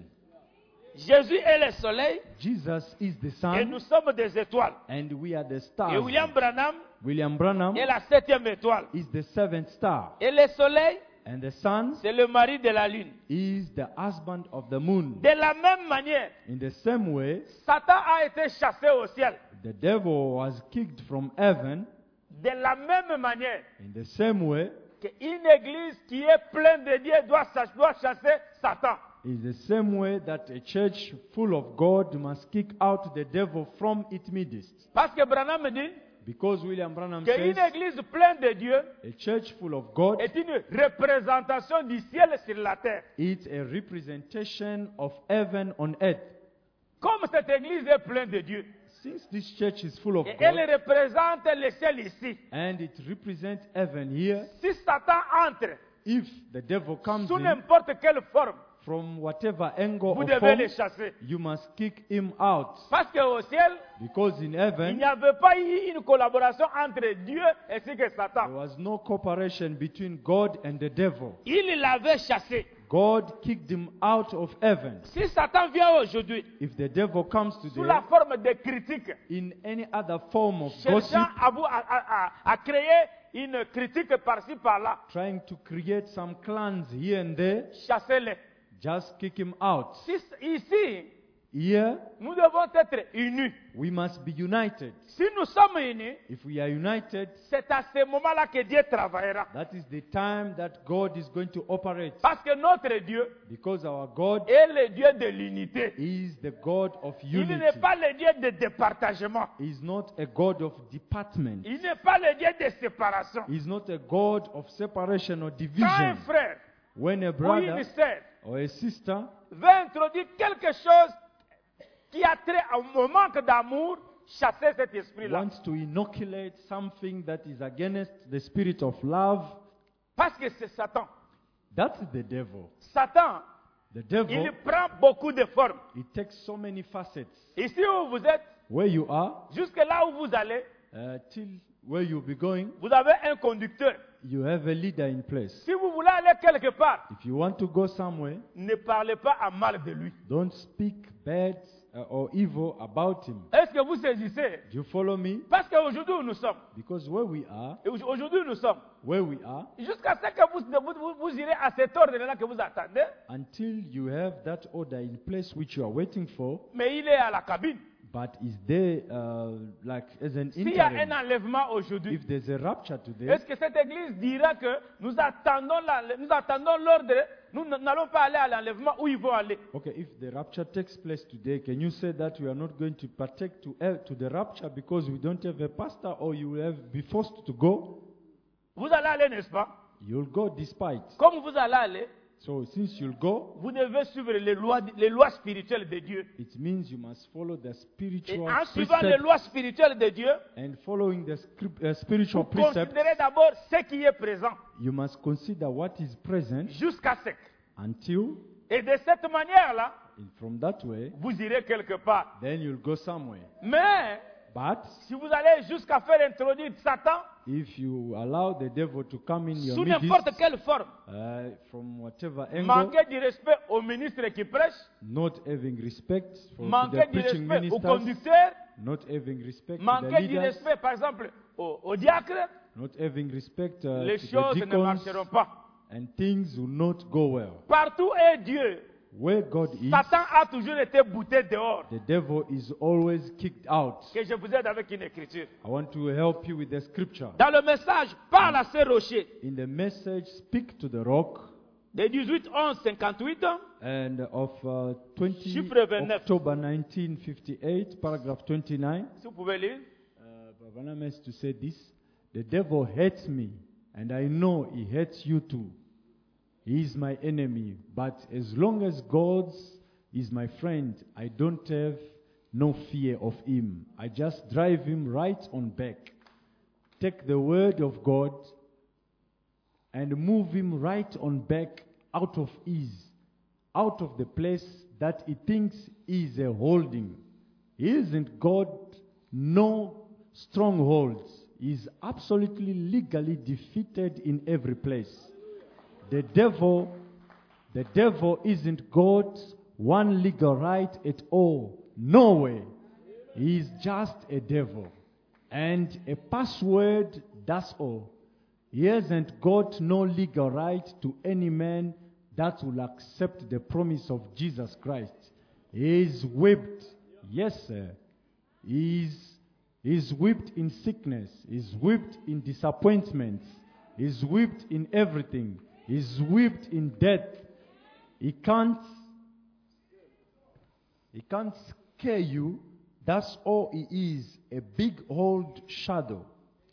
S2: Jésus est le soleil
S1: Jesus is the
S2: et
S1: sun,
S2: nous sommes des étoiles.
S1: and we are the
S2: Et
S1: stars.
S2: William Branham
S1: William Branham
S2: est la septième étoile.
S1: is the seventh star,
S2: Et le soleil,
S1: and the sun
S2: c'est le mari de la lune.
S1: is the husband of the moon.
S2: De la même manière,
S1: In the same way,
S2: Satan a été chassé au ciel.
S1: the devil was kicked from heaven.
S2: De la même manière
S1: In the same way,
S2: qu'une église qui est pleine de Dieu doit, chas- doit chasser Satan.
S1: is the same way that a church full of God must kick out the devil from its midst.
S2: Parce que Branham dit
S1: Because William Branham
S2: qu'une
S1: says
S2: église pleine de Dieu
S1: a church full of God,
S2: est une représentation du ciel sur la terre.
S1: it's a representation of heaven on earth.
S2: Comme cette église est pleine de Dieu,
S1: Since this church is full of
S2: et elle
S1: God
S2: représente le ciel ici,
S1: and it represents heaven here,
S2: si Satan entre
S1: if the devil comes
S2: sous
S1: in
S2: n'importe quelle forme,
S1: from whatever angle
S2: vous
S1: or
S2: devez
S1: form,
S2: le chasser.
S1: you must kick him out.
S2: Parce qu'au ciel,
S1: Because in
S2: il
S1: heaven,
S2: n'y avait pas eu une collaboration entre Dieu et que
S1: there
S2: Satan.
S1: was no cooperation between God and the devil.
S2: Il l'avait chassé.
S1: God kicked him out of heaven.
S2: Si Satan vient aujourd'hui
S1: If the devil comes
S2: sous
S1: today
S2: la forme de critique,
S1: in any other form of gossip,
S2: cherchant à, vous- à- à- à- à créer une critique par-ci par-là,
S1: trying to create some clans here and there,
S2: chassez-les.
S1: just kick him out.
S2: Si, ici,
S1: Here,
S2: nous devons être unis.
S1: we must be united.
S2: Si nous sommes unis,
S1: If we are united,
S2: c'est à ce moment-là que Dieu travaillera.
S1: that is the time that God is going to operate.
S2: Parce que notre Dieu
S1: Because our God
S2: est le Dieu de l'unité.
S1: is the God of
S2: Il n'est
S1: unity.
S2: pas le Dieu de départagement.
S1: He is not a God of department.
S2: Il n'est pas le Dieu de séparation.
S1: He is not a God of separation or
S2: Quand un
S1: division.
S2: frère
S1: When a
S2: ou une
S1: brother
S2: sœur
S1: or a sister
S2: veut introduire quelque chose qui a trait au manque d'amour, chassez cet esprit-là.
S1: wants to inoculate something that is against the spirit of love,
S2: Parce que c'est Satan.
S1: that's the devil.
S2: Satan,
S1: The devil,
S2: il prend beaucoup de formes.
S1: it takes so many facets.
S2: Ici où vous êtes,
S1: Where you are,
S2: jusque là où vous allez,
S1: uh, till where you'll be going,
S2: vous avez un conducteur.
S1: you have a leader in place.
S2: Si vous voulez aller quelque part,
S1: If you want to go somewhere,
S2: ne parlez pas à mal de lui.
S1: don't speak bad uh, or evil about him.
S2: Est-ce que vous saisissez?
S1: Do you follow me?
S2: Parce qu'aujourd'hui où nous sommes,
S1: Because where we are,
S2: et aujourd'hui où nous sommes,
S1: where we are,
S2: jusqu'à ce que vous, vous, vous, vous irez à cet ordre-là que vous attendez,
S1: until you have that order in place which you are waiting for,
S2: mais il est à la cabine.
S1: but is there uh, like as an
S2: S'il y a un
S1: interim?
S2: enlèvement aujourd'hui,
S1: If there's a rapture today,
S2: est-ce que cette église dira que nous attendons, la, nous attendons l'ordre, nous n'allons pas aller à l'enlèvement où ils vont aller?
S1: okay, if the rapture takes place today, can you say that we are not going to partake to, uh, to the rapture because we don't have a pastor, or you will have be forced to go?
S2: Vous allez aller, n'est-ce pas?
S1: You'll go despite.
S2: Comme vous allez aller,
S1: So since you'll go,
S2: vous devez suivre les lois, les lois spirituelles de Dieu.
S1: it means you must follow the
S2: Et
S1: spiritual
S2: en suivant les
S1: precepts,
S2: lois spirituelles de Dieu,
S1: and following the scrip- uh, spiritual
S2: vous
S1: precepts,
S2: considérez d'abord ce qui est présent
S1: you must consider what is present
S2: jusqu'à ce.
S1: until,
S2: Et de cette manière-là,
S1: and from that way,
S2: vous irez quelque part.
S1: then you'll go somewhere.
S2: Mais
S1: But
S2: si vous allez jusqu'à faire introduire Satan
S1: if you allow the devil to come in your
S2: sous
S1: midst,
S2: n'importe quelle forme,
S1: uh, from whatever angle,
S2: manquer du respect aux ministres qui prêchent,
S1: not having respect for to
S2: manquer
S1: the
S2: du
S1: preaching
S2: respect aux
S1: ministers,
S2: conducteurs,
S1: not having respect to the
S2: manquer du
S1: leaders,
S2: respect, par exemple, aux, aux diacres,
S1: not having respect uh,
S2: les
S1: to the
S2: choses ne
S1: deacons,
S2: marcheront pas.
S1: and things will not go well.
S2: Partout est Dieu.
S1: Where God is,
S2: Satan a toujours été bouté dehors.
S1: the devil is always kicked out.
S2: Que je vous aide avec une écriture.
S1: I want to help you with the scripture.
S2: Dans le message, parle à ces rochers.
S1: In the message, speak to the rock,
S2: De dix-huit onze cinquante-huit,
S1: and of uh, twenty
S2: Chiffre vingt-neuf.
S1: October nineteen fifty-eight, paragraph twenty-nine,
S2: si vous pouvez lire.
S1: uh, Bravana meant to say this: the devil hates me, and I know he hates you too. He is my enemy, but as long as God is my friend, I don't have no fear of him. I just drive him right on back. Take the word of God and move him right on back out of his, out of the place that he thinks he is a holding. Isn't God no strongholds? He is absolutely legally defeated in every place. The devil, the devil isn't God's one legal right at all. No way. He is just a devil. And a password, that's all. He hasn't got no legal right to any man that will accept the promise of Jesus Christ. He is whipped. Yes, sir. He is, he is whipped in sickness. He is whipped in disappointments. He is whipped in everything. He's whipped in death. He can't, he can't scare you. That's all he is, a big old shadow.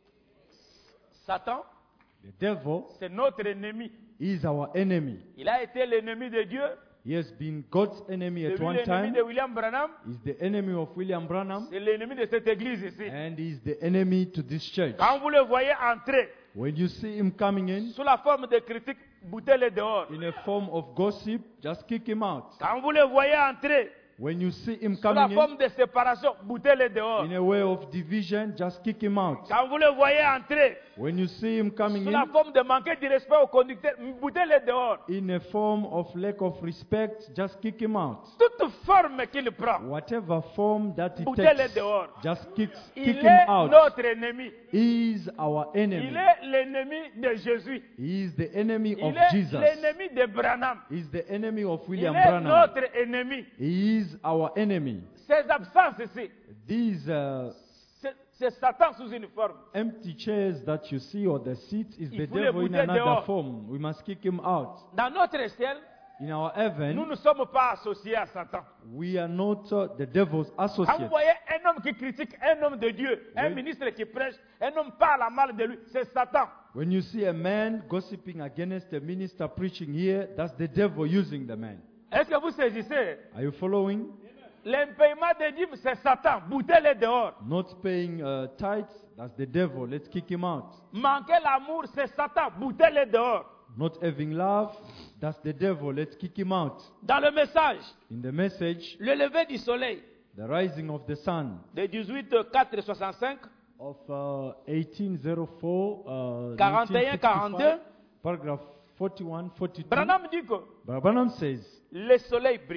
S2: Satan,
S1: The devil
S2: c'est notre ennemi.
S1: is our enemy.
S2: Il a été l'ennemi de Dieu.
S1: He has been God's enemy at
S2: C'est lui
S1: one
S2: l'ennemi
S1: time.
S2: de William Branham.
S1: He's the enemy of William Branham,
S2: C'est l'ennemi de cette église ici.
S1: and he's the enemy to this church.
S2: Quand vous le voyez entrer
S1: When you see him coming in
S2: sous la forme de critique, boutez-le dehors.
S1: in a form of gossip, just kick him out.
S2: Quand vous le voyez entrer
S1: When you see him
S2: sous la
S1: coming
S2: forme de séparation, boutez-le dehors.
S1: in in a way of division, just kick him out.
S2: Quand vous le voyez entrer
S1: When you see him coming
S2: sous la
S1: in
S2: forme de manquer de respect au conducteur, boutez-le dehors.
S1: in a form of lack of respect, just kick him out.
S2: Toute forme qu'il prend,
S1: Whatever form that he
S2: boutez-le
S1: takes,
S2: dehors.
S1: just kick,
S2: Il
S1: kick him
S2: est
S1: out.
S2: notre ennemi.
S1: He is our
S2: Il
S1: enemy.
S2: est l'ennemi de Jésus.
S1: He is the enemy of
S2: Il est
S1: Jesus.
S2: l'ennemi de Branham.
S1: He is the enemy of
S2: Il
S1: William
S2: est
S1: Branham.
S2: notre ennemi.
S1: He is our enemy.
S2: Ces absences ici,
S1: These uh,
S2: c'est c'est Satan sous une forme.
S1: empty chairs that you see or the seats is
S2: Il
S1: the
S2: faut les
S1: devil in
S2: bouter
S1: another
S2: dehors.
S1: form. We must kick him out.
S2: Dans notre ciel,
S1: In our
S2: nous
S1: heaven,
S2: ne sommes pas associés à Satan.
S1: we are not uh, the devil's
S2: Quand vous
S1: associates.
S2: voyez un homme qui critique un homme de Dieu, un
S1: Oui.
S2: ministre qui prêche, un homme parle mal de lui, c'est Satan.
S1: When you see a man gossiping against a minister preaching here, that's the devil using the man.
S2: Est-ce que vous saisissez?
S1: Are you following?
S2: L'impayement des dîmes, c'est Satan. Boutez-le dehors.
S1: Not paying uh, tithes, that's the devil. Let's kick him out.
S2: Manquer l'amour, c'est Satan. Boutez-le dehors.
S1: Not having love, that's the devil. Let's kick him out.
S2: Dans le message,
S1: In the message,
S2: le lever du soleil
S1: the rising of the sun
S2: de dix-huit quatre soixante-cinq,
S1: of uh, eighteen oh four, uh,
S2: quarante et un quarante-deux,
S1: paragraph forty-one forty-two.
S2: Branham dit que
S1: Branham says,
S2: le soleil brille.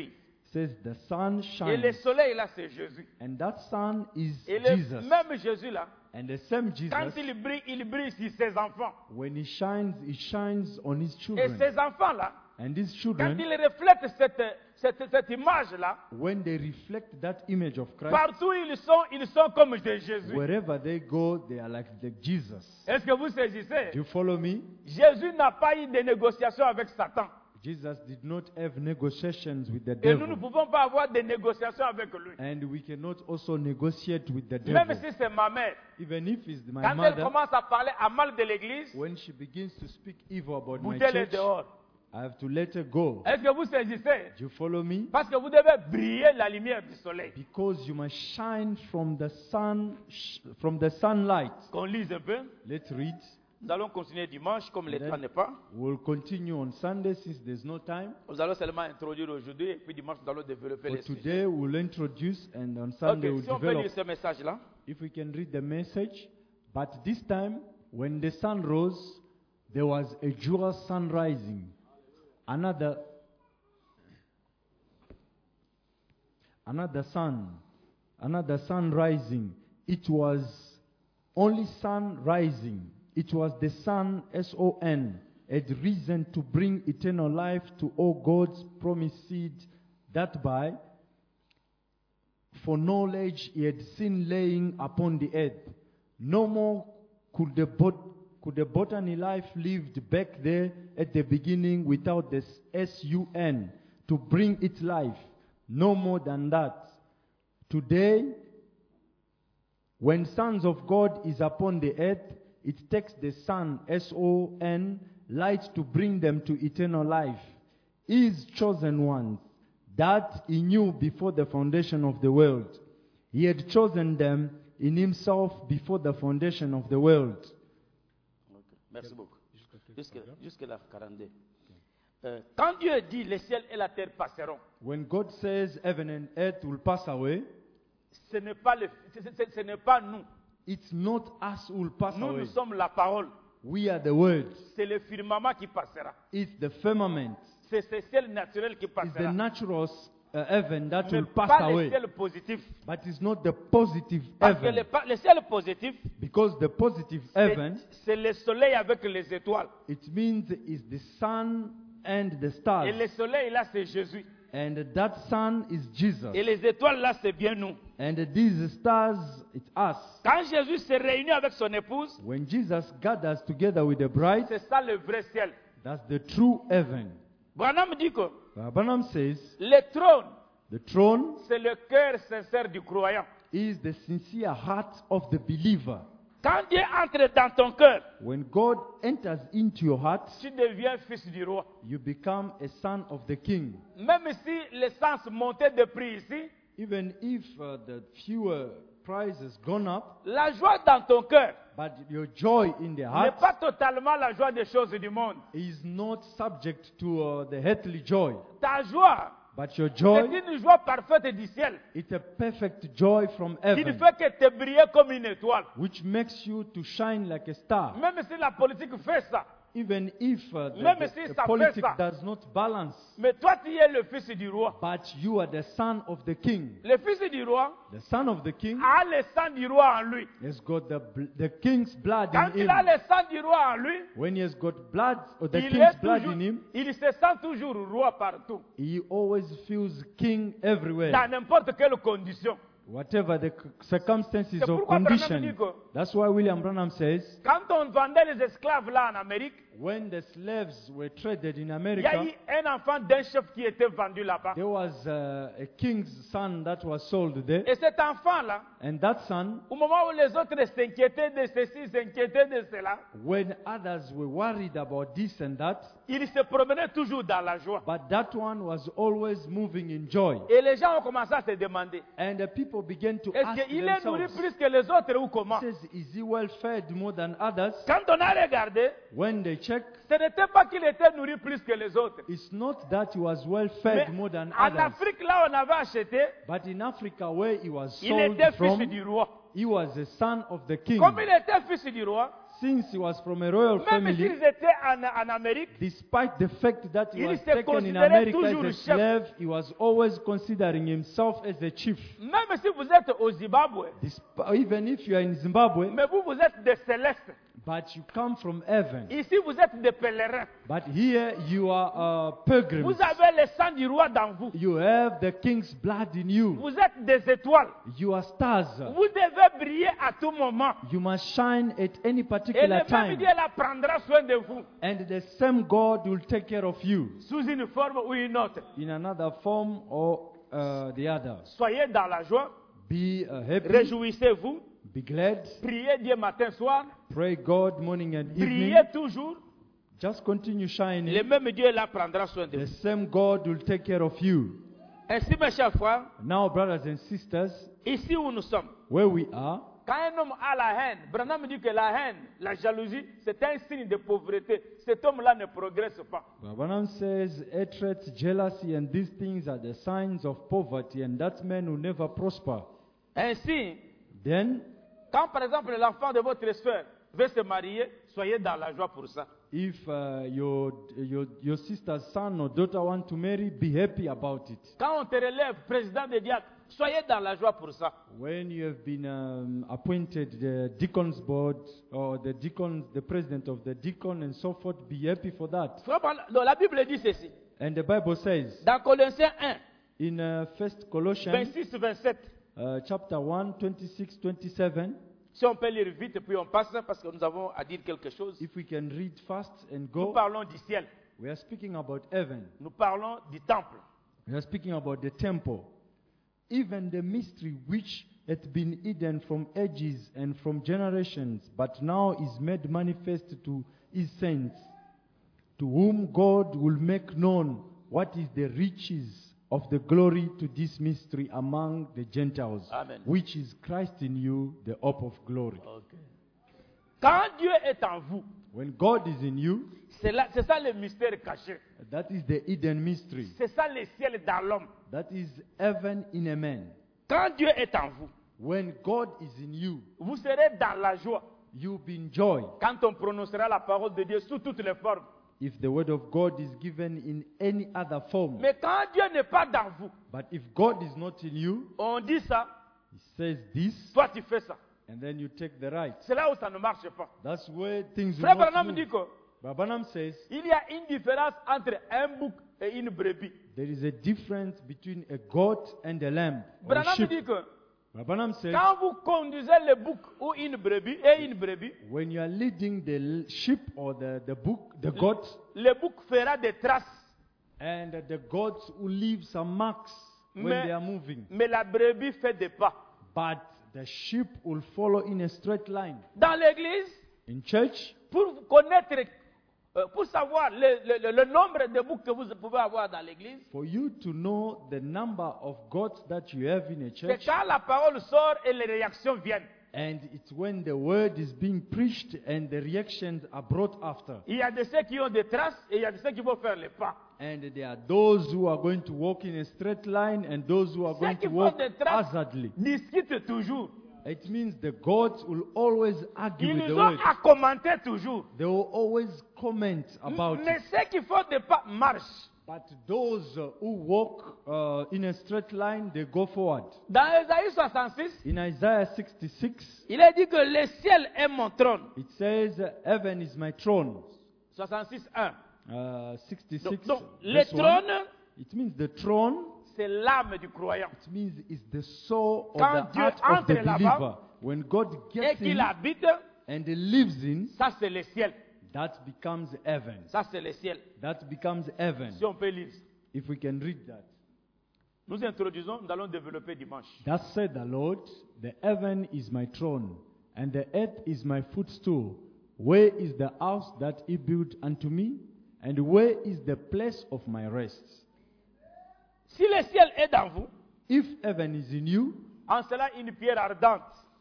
S1: says the sun
S2: Et le
S1: shines.
S2: soleil là, c'est Jésus.
S1: And that sun is
S2: Et le
S1: Jesus.
S2: même Jésus là,
S1: And the same
S2: quand
S1: Jesus,
S2: il brille, il brille sur ses enfants.
S1: when he shines, he shines on his
S2: Et
S1: children.
S2: ces enfants là,
S1: And these
S2: quand
S1: children,
S2: ils reflètent cette, cette, cette image là,
S1: when they reflect that image of Christ,
S2: partout où ils sont, ils sont comme de Jésus.
S1: wherever they go, they are like the Jesus.
S2: Est-ce que vous saisissez?
S1: Do you follow me?
S2: Jésus n'a pas eu de négociations avec Satan.
S1: Jesus did not have negotiations with the
S2: Et nous ne
S1: devil.
S2: pouvons pas avoir de négociations avec lui.
S1: And we cannot also negotiate with the
S2: Même
S1: devil.
S2: si c'est ma mère.
S1: Even if it's my
S2: Quand elle
S1: mother,
S2: commence à parler à mal de l'église,
S1: when she begins to speak evil about my
S2: boutez-le
S1: church,
S2: dehors.
S1: I have to let her go.
S2: Est-ce que vous saisissez?
S1: Do you follow me?
S2: Parce que vous devez briller la lumière du soleil.
S1: Because you must shine from the sun, sh- from the sunlight.
S2: Qu'on lise un peu.
S1: Let's read.
S2: Nous allons continuer dimanche, comme le
S1: Then
S2: temps n'est pas.
S1: We'll continue on Sunday since there's no time.
S2: Nous allons seulement introduire aujourd'hui, et puis dimanche, nous allons développer
S1: For
S2: les sujets.
S1: today, we'll introduce, and on Sunday,
S2: Ok,
S1: we'll
S2: si on peut lire
S1: develop.
S2: ce message-là.
S1: If we can read the message. But this time, when the sun rose, there was a joyous sun rising. Another, another sun, another sun rising. It was only sun rising. It was the sun, S O N, had risen to bring eternal life to all God's promised seed, that by for knowledge he had seen laying upon the earth. No more could the, bot- could the botany life lived back there at the beginning without the S U N to bring its life. No more than that. Today, when sons of God is upon the earth, it takes the sun, S O N, light to bring them to eternal life. His chosen ones, that he knew before the foundation of the world. He had chosen them in himself before the foundation of the world.
S2: Ok, merci beaucoup. Jusque, jusque là, quarante-deux. Euh, quand Dieu dit le ciel et la terre passeront,
S1: When God says heaven and earth will pass away,
S2: ce n'est pas, le, ce, ce- ce n'est pas nous.
S1: it's not us who will pass
S2: Nous,
S1: away.
S2: nous sommes la parole.
S1: We are the words.
S2: C'est le firmament qui passera.
S1: It's the firmament.
S2: C'est ce ciel naturel qui
S1: It's the
S2: passera.
S1: natural uh, heaven that
S2: Mais
S1: will pass
S2: pas le
S1: away.
S2: ciel positif.
S1: But it's not the positive
S2: Parce que le,
S1: heaven.
S2: pa- le ciel positif,
S1: Because the positive
S2: c'est
S1: heaven,
S2: c'est le soleil avec les étoiles.
S1: it means is the sun and the
S2: Et
S1: stars.
S2: le soleil là, c'est Jésus.
S1: And that sun is Jesus.
S2: Et les étoiles là, c'est bien nous.
S1: And these stars, it's us.
S2: Quand Jésus s'est réuni avec son épouse,
S1: When Jesus gathers together with the bride,
S2: c'est ça le vrai ciel.
S1: that's the true heaven.
S2: Branham dit que
S1: Uh, Branham says,
S2: le trône,
S1: the throne
S2: c'est le cœur sincère du croyant.
S1: is the sincere heart of the believer.
S2: Quand Dieu entre dans ton cœur,
S1: When God enters into your heart,
S2: tu deviens fils du roi.
S1: you become a son of the king.
S2: Même si l'essence montait de prix ici,
S1: Even if uh, the fuel price has gone up,
S2: la joie dans ton cœur
S1: but your joy in the
S2: n'est
S1: heart
S2: pas totalement la joie des choses du monde.
S1: is not subject to uh, the earthly joy.
S2: Ta joie,
S1: But your
S2: c'est
S1: joy,
S2: une joie parfaite du ciel
S1: it's a perfect joy from
S2: qui ne
S1: heaven,
S2: fait que te briller comme une étoile.
S1: which makes you to shine like a star.
S2: Même si la politique fait ça,
S1: Even if uh, the,
S2: Même
S1: the-
S2: si
S1: the
S2: ça fait
S1: politics
S2: ça.
S1: does not balance,
S2: mais toi tu es le fils du roi.
S1: but you are the son of the king.
S2: Le fils du roi
S1: The son of the king
S2: a le sang du roi en lui.
S1: has got the, bl- the king's blood
S2: Quand
S1: in
S2: il a
S1: him.
S2: le sang du roi en lui,
S1: When he has got blood, or the
S2: il,
S1: king's
S2: est
S1: blood
S2: toujours,
S1: in him,
S2: il se sent toujours roi partout,
S1: he always feels king everywhere.
S2: dans n'importe quelle condition.
S1: Whatever the c- circumstances
S2: C'est
S1: or
S2: pourquoi Branham dit
S1: condition.
S2: que
S1: That's why William Branham says,
S2: quand on vendait les esclaves là en Amérique,
S1: when the slaves were traded in
S2: il y a
S1: America,
S2: eu un enfant d'un chef qui était vendu là-bas.
S1: there was uh, a king's son that was sold there.
S2: Et cet enfant-là,
S1: And that son,
S2: au moment où les autres s'inquiétaient de ceci, s'inquiétaient de cela,
S1: when others were worried about this and that,
S2: il se promenait toujours dans la joie.
S1: but that one was always moving in joy.
S2: Et les gens ont commencé à se demander,
S1: And the people began to
S2: est-ce
S1: ask
S2: qu'il est nourri
S1: themselves,
S2: plus que les autres ou comment?
S1: says, is he well fed more than others?
S2: Quand on a regardé,
S1: When they check,
S2: ce n'était pas qu'il était nourri plus que les autres.
S1: it's not that he was well
S2: Mais
S1: fed more than
S2: en
S1: others,
S2: Afrique, là, on avait acheté,
S1: but in Africa where he was
S2: il
S1: sold
S2: était fils
S1: from,
S2: du roi.
S1: he was a son of the king.
S2: Comme il était fils du roi,
S1: since he was from a royal
S2: Même
S1: family,
S2: s'ils étaient en, en Amérique,
S1: despite the fact that he
S2: Il
S1: was
S2: se
S1: taken in
S2: considérait
S1: America
S2: toujours
S1: as a
S2: chef.
S1: slave, he was always considering himself as a chief.
S2: même si vous êtes au Zimbabwe,
S1: Desp- even if you are in Zimbabwe,
S2: mais vous, vous êtes des célestes.
S1: but you come from heaven.
S2: Ici, vous êtes des pèlerins.
S1: But here you are uh, pilgrims.
S2: Vous avez le sang du roi dans vous.
S1: You have the king's blood in you.
S2: Vous êtes des étoiles.
S1: You are stars.
S2: Vous devez briller à tout moment.
S1: You must shine at any
S2: Et le
S1: particular
S2: même
S1: time.
S2: Dieu là prendra soin de vous,
S1: And the same God will take care of you
S2: sous une forme ou une autre.
S1: in another form or uh, the other.
S2: Soyez dans la joie,
S1: Be uh, happy,
S2: réjouissez-vous,
S1: be glad,
S2: priez Dieu matin, soir,
S1: pray God morning and evening.
S2: priez toujours.
S1: Just continue
S2: Le
S1: shining.
S2: même Dieu là prendra soin de
S1: The
S2: vous.
S1: same God will take care of you.
S2: Ainsi, mes chers frères,
S1: Now, brothers and sisters,
S2: ici où nous sommes,
S1: where we are,
S2: quand un homme a la haine, Branham dit que la haine, la jalousie, c'est un signe de pauvreté. Cet homme-là ne progresse pas.
S1: Branham says hatred, jealousy, and these things are the signs of poverty, and that man will never prosper.
S2: Ainsi,
S1: Then,
S2: quand par exemple l'enfant de votre soeur veut se marier, soyez dans la joie pour ça.
S1: if uh, your, your, your sister's son or daughter want to marry, be happy about it.
S2: Quand on te relève président des diacres, soyez dans la joie pour ça.
S1: When you have been um, appointed the deacon's board or the deacon, the president of the deacon and so forth, be happy for that.
S2: Frère, donc, la Bible dit ceci.
S1: And the Bible says
S2: Dans Colossiens un,
S1: in uh, First Colossians
S2: vingt-six vingt-sept,
S1: uh, chapter one, twenty-six, twenty-seven,
S2: si on peut lire vite, puis on passe, parce que nous avons à dire quelque chose.
S1: if we can read fast and
S2: Nous
S1: go,
S2: parlons du ciel.
S1: we are speaking about heaven.
S2: Nous parlons du temple.
S1: We are speaking about the temple. Even the mystery which had been hidden from ages and from generations, but now is made manifest to his saints, to whom God will make known what is the riches of the glory to this mystery among the Gentiles,
S2: Amen.
S1: which is Christ in you, the hope of glory.
S2: Quand Dieu est en vous,
S1: When God is in you,
S2: c'est là- c'est ça le mystère caché.
S1: that is the hidden mystery.
S2: C'est ça le ciel dans l'homme.
S1: That is heaven in a man.
S2: Quand Dieu est en vous,
S1: When God is in you,
S2: vous serez dans la joie.
S1: you'll be in joy.
S2: Quand on prononcera la parole de Dieu sous toutes les formes.
S1: If the word of God is given in any other form.
S2: Mais quand Dieu n'est pas dans vous,
S1: But if God is not in you,
S2: on dit ça,
S1: He says this,
S2: toi tu fais ça.
S1: and then you take the right.
S2: C'est là où ça ne marche pas.
S1: That's where things will
S2: Frère
S1: not
S2: Branham
S1: move.
S2: dit qu'il
S1: But Branham says
S2: y a une différence entre un bouc et une brebis.
S1: there is a difference between a goat and a lamb or a
S2: Branham
S1: sheep.
S2: dit que
S1: But Branham says
S2: quand vous conduisez le bouc ou une brebis et une brebis,
S1: when you are leading the l- sheep or the, the book, the goat,
S2: le bouc fera des traces,
S1: and the goats will leave some marks when
S2: Mais-
S1: they are moving.
S2: mais la brebis fait des pas.
S1: But the sheep will follow in a straight line.
S2: Dans l'église,
S1: In church,
S2: pour connaître, euh, pour savoir le, le- le nombre de boucs que vous pouvez avoir dans l'église,
S1: for you to know the number of goats that you have in a
S2: c'est
S1: church,
S2: quand la parole sort et les réactions viennent.
S1: and it's when the word is being preached and the reactions are brought after.
S2: Il y a de ceux qui ont des traces et il y a de ceux qui vont faire les pas.
S1: And there are those who are going to walk in a straight line and those who are
S2: Ceux
S1: going
S2: qui
S1: to
S2: font
S1: walk
S2: des traces
S1: hazardly.
S2: discutent toujours.
S1: It means the goats will always argue
S2: Ils
S1: with the
S2: nous ont
S1: word.
S2: à commenter toujours.
S1: They will always comment about
S2: Mais
S1: it.
S2: ceux qui font des pas marchent.
S1: But those uh, who walk uh, in a straight line, they go forward.
S2: Dans Ésaïe soixante-six,
S1: In Isaiah sixty-six,
S2: il est dit que le ciel est mon trône.
S1: it says, Heaven is my throne.
S2: soixante-six, un.
S1: Uh, sixty-six,
S2: Donc, donc, le
S1: verse one.
S2: trône,
S1: It means the throne,
S2: c'est l'âme du croyant.
S1: it means it's the soul or
S2: Quand
S1: the
S2: Dieu
S1: heart of the
S2: entre là-bas,
S1: believer. When God
S2: Et
S1: gets
S2: qu'il
S1: in
S2: habite,
S1: and he lives in,
S2: ça c'est le ciel.
S1: that becomes heaven.
S2: Ça c'est le ciel.
S1: That becomes heaven.
S2: Si on peut lire.
S1: If we can read that.
S2: Nous introduisons, nous allons développer dimanche.
S1: Thus said the Lord, the heaven is my throne, and the earth is my footstool. Where is the house that he built unto me? And where is the place of my rest?
S2: Si le ciel est dans vous,
S1: If heaven is in you,
S2: en cela une pierre ardente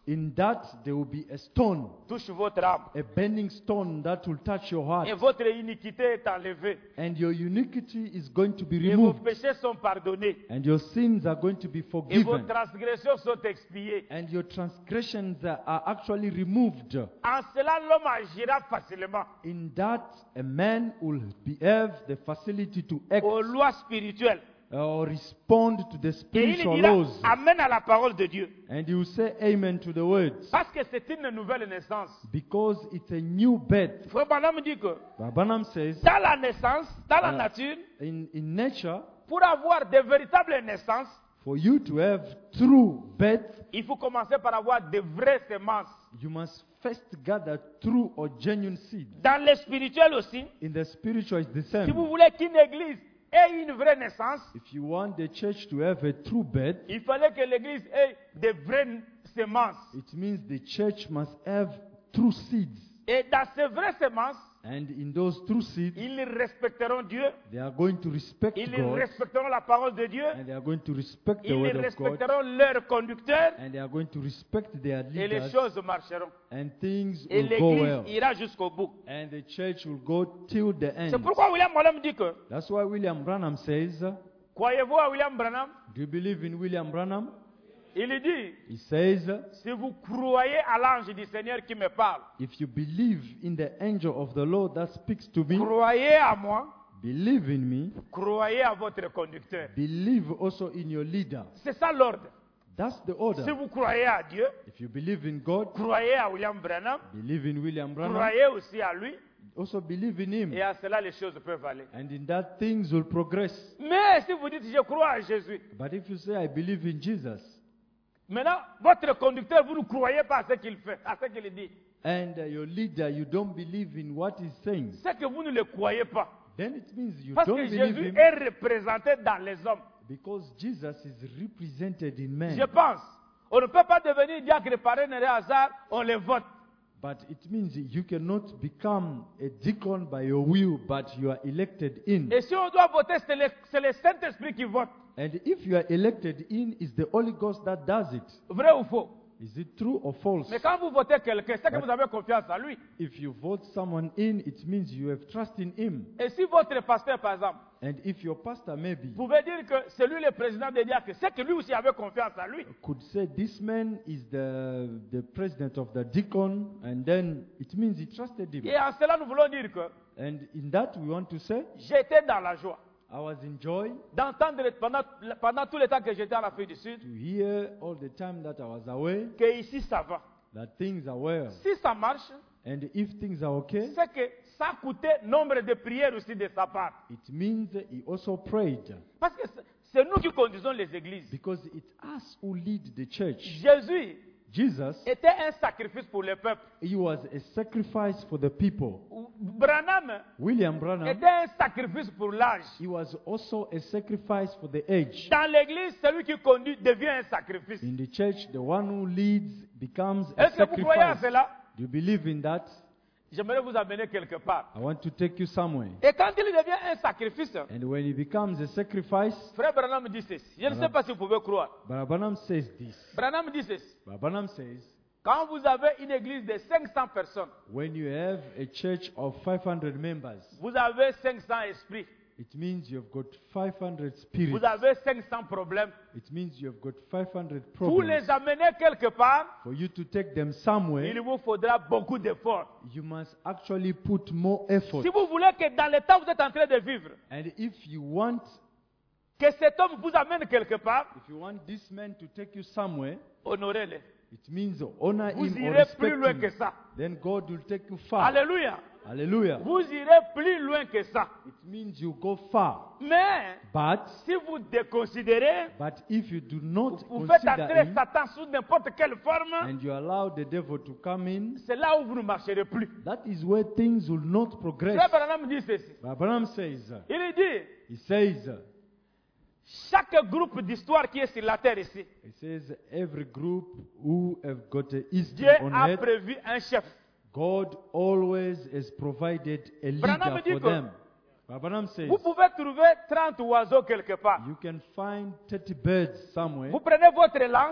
S1: In that there will be a stone,
S2: touche votre âme.
S1: a burning stone that will touch your heart.
S2: Et votre iniquité est enlevée.
S1: And your iniquity is going to be
S2: Et vos
S1: removed.
S2: péchés sont pardonnés.
S1: And your sins are going to be
S2: Et vos
S1: forgiven.
S2: transgressions sont expiées.
S1: And your transgressions are actually removed.
S2: En cela, l'homme agira facilement
S1: In that, a man will be, have the facility to act
S2: aux lois spirituelles.
S1: or respond to the
S2: Et il
S1: spiritual
S2: dira
S1: laws.
S2: Amen à la parole de Dieu.
S1: And you say amen to the words.
S2: Parce que c'est une nouvelle naissance.
S1: Because it's a new birth.
S2: Frère Branham dit que
S1: Branham says,
S2: dans la naissance, dans la
S1: Uh,
S2: nature,
S1: in, in nature,
S2: pour avoir de véritables naissances,
S1: for you to have true birth,
S2: il faut commencer par avoir de vraies semences.
S1: you must first gather true or genuine seed.
S2: Dans le spirituel aussi,
S1: In the spiritual, it's the
S2: si
S1: same.
S2: vous voulez qu'une église ait une vraie naissance,
S1: If you want the church to have a true birth,
S2: il fallait que l'église ait de vraies semences.
S1: it means the church must have true seeds.
S2: Et dans ces vraies semences,
S1: And in those true seeds,
S2: ils respecteront Dieu,
S1: they are going to respect
S2: ils
S1: God,
S2: respecteront la parole de Dieu,
S1: and they are going to respect the
S2: ils
S1: word of God,
S2: respecteront leurs conducteurs,
S1: and they are going to respect their
S2: et les
S1: leaders,
S2: choses marcheront.
S1: and things
S2: Et
S1: will go
S2: l'église
S1: well.
S2: ira jusqu'au bout.
S1: And the church will go till the
S2: C'est
S1: end.
S2: pourquoi William Branham dit que,
S1: That's why William Branham says,
S2: croyez-vous à William Branham?
S1: do you believe in William Branham?
S2: Il dit,
S1: He says,
S2: si vous croyez à l'ange du Seigneur qui me parle,
S1: if you believe in the angel of the Lord that speaks to me,
S2: croyez à moi,
S1: believe in me,
S2: croyez à votre conducteur.
S1: believe also in your leader.
S2: C'est ça l'ordre.
S1: That's the
S2: Si
S1: order.
S2: vous croyez à Dieu,
S1: If you believe in God,
S2: croyez à William Branham,
S1: believe in William Branham,
S2: croyez aussi à lui,
S1: also believe in him.
S2: et à cela les choses peuvent aller.
S1: And in that things will progress.
S2: Mais si vous dites je crois à Jésus,
S1: But if you say, I believe in Jesus,
S2: maintenant votre conducteur, vous ne croyez pas à ce qu'il fait, à ce qu'il dit.
S1: and uh, your leader, you don't believe in what he's saying,
S2: C'est que vous ne le croyez pas.
S1: then it means you
S2: Parce
S1: don't
S2: que
S1: believe
S2: Jésus
S1: him
S2: est représenté dans les hommes.
S1: because Jesus is represented in
S2: Je
S1: man.
S2: pense. On ne peut pas devenir diacre par un hasard, on les vote.
S1: But it means you cannot become a deacon by your will, but you are elected in.
S2: Et si on doit voter, c'est le, c'est le Saint-Esprit qui vote.
S1: And if you are elected in, it's the Holy Ghost that does it.
S2: Vrai ou faux?
S1: Is it true or false?
S2: Mais quand vous votez quelqu'un, c'est que vous avez confiance en lui.
S1: If you vote someone in, it means you have trust in him.
S2: Et si votre pasteur, par exemple,
S1: And if your pastor maybe
S2: vous pouvez dire que c'est lui le président des diacres, c'est que lui aussi avait confiance en lui.
S1: could say this man is the, the president of the deacon, and then it means he trusted him.
S2: Et en cela, nous voulons dire que
S1: And in that we want to say,
S2: j'étais dans la joie
S1: I was in joy
S2: d'entendre pendant, pendant tout le temps que j'étais en Afrique du Sud
S1: to hear all the time that I was away
S2: que ici ça va.
S1: that things are well.
S2: Si ça marche,
S1: And if things are okay,
S2: c'est que ça coûtait nombre de prières aussi de sa part.
S1: it means he also prayed.
S2: Parce que c'est- c'est nous qui conduisons les églises.
S1: Because it's us who lead the church.
S2: Jésus
S1: Jesus,
S2: était un sacrifice pour le peuple.
S1: he was a sacrifice for the people.
S2: Branham
S1: William Branham,
S2: était un sacrifice pour l'âge.
S1: he was also a sacrifice for the age.
S2: Dans l'église, celui qui conduit devient un sacrifice.
S1: In the church, the one who leads becomes a
S2: Est-ce que vous croyez à
S1: sacrifice.
S2: cela?
S1: Do you believe in that?
S2: J'aimerais vous amener quelque part.
S1: I want to take you somewhere.
S2: Et quand il devient un sacrifice,
S1: And when he becomes a sacrifice,
S2: frère Branham dit ceci. Je ne sais pas si vous pouvez croire.
S1: Brother Branham says this.
S2: Branham dit ceci.
S1: Brother Branham says,
S2: Quand vous avez une église de cinq cents personnes,
S1: when you have a church of five hundred members,
S2: vous avez cinq cents esprits,
S1: it means you've got five hundred
S2: vous
S1: spirits.
S2: avez cinq cents problèmes.
S1: It means you've got five hundred
S2: Pour
S1: problems.
S2: les amener quelque part,
S1: For you to take them
S2: il
S1: somewhere,
S2: vous faudra beaucoup d'efforts.
S1: you must actually put more effort.
S2: Si vous voulez que dans le temps où vous êtes en train de vivre,
S1: And if you want,
S2: que cet homme vous amène quelque part,
S1: if you want this man to take you somewhere,
S2: honorez-le.
S1: it means honor
S2: Vous
S1: him or
S2: irez plus
S1: respect
S2: loin que
S1: him.
S2: ça.
S1: Then God will take you far.
S2: Alléluia.
S1: Hallelujah.
S2: Vous irez plus loin que ça.
S1: It means you go far.
S2: Mais
S1: But,
S2: si vous déconsidérez,
S1: but if you do not
S2: vous faites
S1: consider
S2: entrer
S1: him,
S2: Satan sous n'importe quelle forme,
S1: and you allow the devil to come in,
S2: c'est là où vous ne marcherez plus.
S1: that is where things will not progress.
S2: Frère Branham dit ceci.
S1: Abraham says,
S2: Il dit,
S1: he says,
S2: chaque groupe d'histoire qui est sur la terre ici,
S1: he says, every group who have got a history
S2: Dieu
S1: on
S2: a
S1: earth,
S2: prévu un chef.
S1: God always has provided a
S2: Branham
S1: leader
S2: dit
S1: for
S2: que-
S1: them. Abraham says,
S2: Vous pouvez trouver trente oiseaux quelque part.
S1: you can find thirty birds somewhere,
S2: Vous prenez votre lance,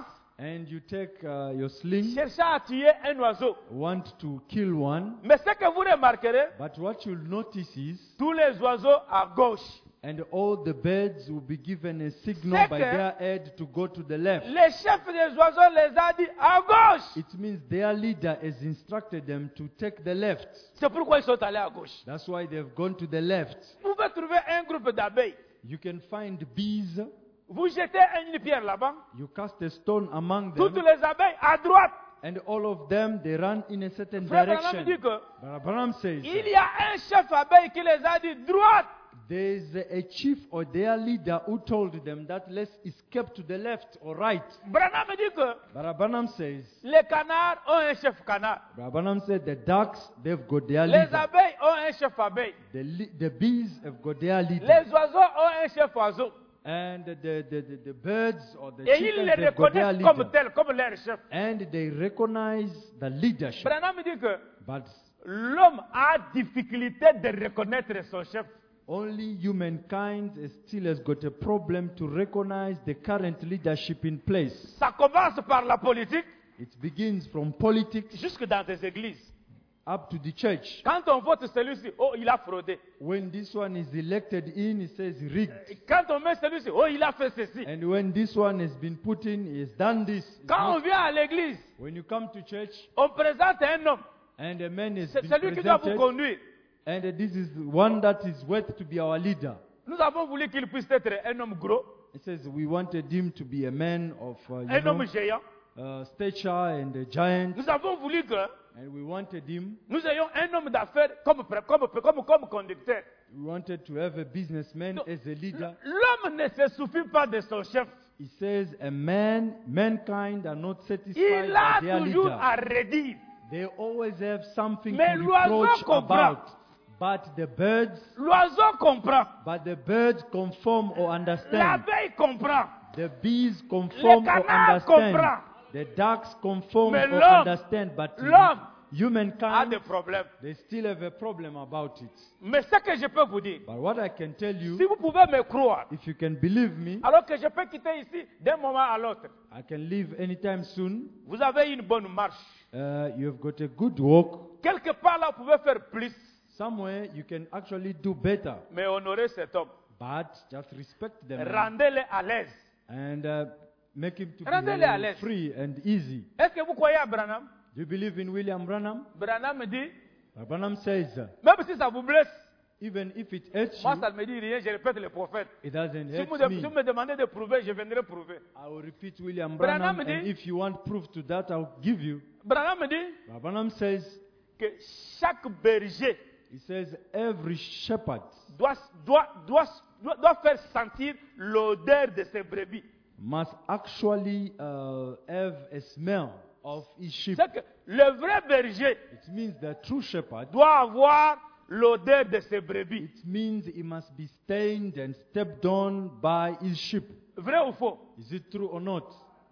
S1: and you take uh, your sling,
S2: cherchant à tuer un oiseau.
S1: want to kill one,
S2: Mais ce que vous remarquerez,
S1: but what you'll notice is,
S2: tous les oiseaux à gauche.
S1: and all the birds will be given a signal
S2: C'est
S1: by
S2: que-
S1: their head to go to the left.
S2: Le chef des oiseaux les a dit à gauche.
S1: It means their leader has instructed them to take the left.
S2: C'est pourquoi ils sont allés à gauche.
S1: That's why they've gone to the left.
S2: Vous pouvez trouver un groupe d'abeilles.
S1: You can find bees.
S2: Vous jetez une pierre là-bas.
S1: You cast a stone among
S2: Toutes
S1: them,
S2: les abeilles à droite.
S1: and all of them, they run in a certain
S2: Frère Branham dit
S1: direction.
S2: que
S1: But Abraham says,
S2: il y a un chef abeille qui les a dit droite.
S1: there's a chief or their leader who told them that let's escape to the left or right.
S2: Branham dit que
S1: But Abraham says,
S2: les canards ont un chef canard.
S1: Abraham said the ducks, they've got their
S2: Les
S1: leader.
S2: abeilles ont un chef abeille.
S1: The, le- the bees have got their leader.
S2: Les oiseaux ont un chef oiseau.
S1: And the, the, the, the birds or the
S2: Et ils
S1: chickens,
S2: les
S1: they've got their
S2: reconnaissent comme
S1: leader.
S2: tels, comme leur chef.
S1: And they recognize the leadership.
S2: Branham dit que
S1: But
S2: l'homme a difficulté de reconnaître son chef.
S1: only humankind still has got a problem to recognize the current leadership in place.
S2: Ça commence par la politique
S1: It begins from politics
S2: jusque dans les églises.
S1: up to the church.
S2: Quand on vote celui-ci, oh, il a fraudé.
S1: When this one is elected in, it says rigged.
S2: Et quand on met celui-ci, oh, il a fait ceci.
S1: And when this one has been put in, he has done this. It's
S2: Quand on
S1: not-
S2: vient à l'église,
S1: When you come to church
S2: on présente un homme.
S1: and a man has
S2: C'est
S1: been
S2: celui qui doit vous
S1: presented,
S2: conduire.
S1: and this is one that is worth to be our leader.
S2: Nous avons voulu qu'il puisse être un homme gros,
S1: It says we wanted him to be a man of uh, you
S2: un
S1: know,
S2: homme géant.
S1: uh, stature and a giant,
S2: Nous avons voulu que
S1: and we wanted him.
S2: nous ayons un homme d'affaires comme, comme, comme, comme conducteur.
S1: We wanted to have a businessman
S2: No.
S1: as a leader.
S2: L'homme ne se suffit pas de son chef.
S1: He says a man, mankind are not satisfied
S2: Il a
S1: by their
S2: toujours
S1: leader.
S2: à redire.
S1: They always have something
S2: Mais
S1: to
S2: l'oiseau
S1: reproach
S2: comprend.
S1: about. But the birds,
S2: L'oiseau comprend.
S1: but the birds conform or understand.
S2: L'abeille comprend.
S1: The bees conform
S2: Le
S1: or
S2: canard
S1: understand.
S2: comprend.
S1: The ducks conform
S2: Mais
S1: or
S2: l'homme-
S1: understand. But
S2: l'homme a
S1: humankind,
S2: des problèmes.
S1: they still have a problem about it.
S2: Mais ce que je peux vous dire,
S1: But what I can tell you,
S2: si vous pouvez me croire,
S1: if you can believe me,
S2: alors que je peux quitter ici d'un moment à l'autre,
S1: I can leave anytime soon.
S2: vous avez une bonne marche.
S1: Uh, you have got a good walk.
S2: Quelque part là, vous pouvez faire plus,
S1: Somewhere you can actually do better.
S2: mais honorer cet homme.
S1: But just respect them and,
S2: Rendez-le à l'aise.
S1: and uh, make him to be
S2: Rendez-le à
S1: uh,
S2: l'aise.
S1: free and easy.
S2: Est-ce que vous croyez à Branham?
S1: Do you believe in William Branham?
S2: Branham dit,
S1: Branham says, uh,
S2: même si ça vous blesse,
S1: even if it hurts
S2: moi
S1: you,
S2: ça ne me dit rien, je répète le prophète.
S1: it doesn't
S2: Si
S1: hurt
S2: vous, de-
S1: me.
S2: si vous me demandez de prouver, je viendrai prouver.
S1: I will repeat William
S2: Branham
S1: Branham, and
S2: dit-
S1: if you want proof to that, I'll give you.
S2: Branham dit
S1: Branham says,
S2: que chaque berger
S1: he says, every shepherd
S2: doit, doit, doit, doit, doit faire sentir l'odeur de ses brebis.
S1: must actually uh, have a smell of his sheep.
S2: C'est que le vrai berger
S1: It means the true shepherd,
S2: doit avoir l'odeur de ses brebis.
S1: it means he must be stained and stepped on by his sheep.
S2: Vrai ou faux?
S1: Is it true or not?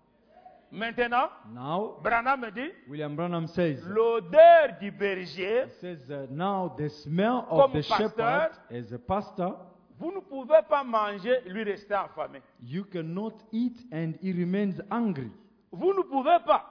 S2: Maintenant,
S1: Now,
S2: Branham dit,
S1: William Branham says,
S2: l'odeur du berger,
S1: he says uh, now the smell of
S2: Comme
S1: the shepherd
S2: pasteur,
S1: as a pastor,
S2: vous ne pouvez pas manger, lui rester affamé.
S1: you cannot eat and he remains hungry.
S2: Vous ne pouvez pas.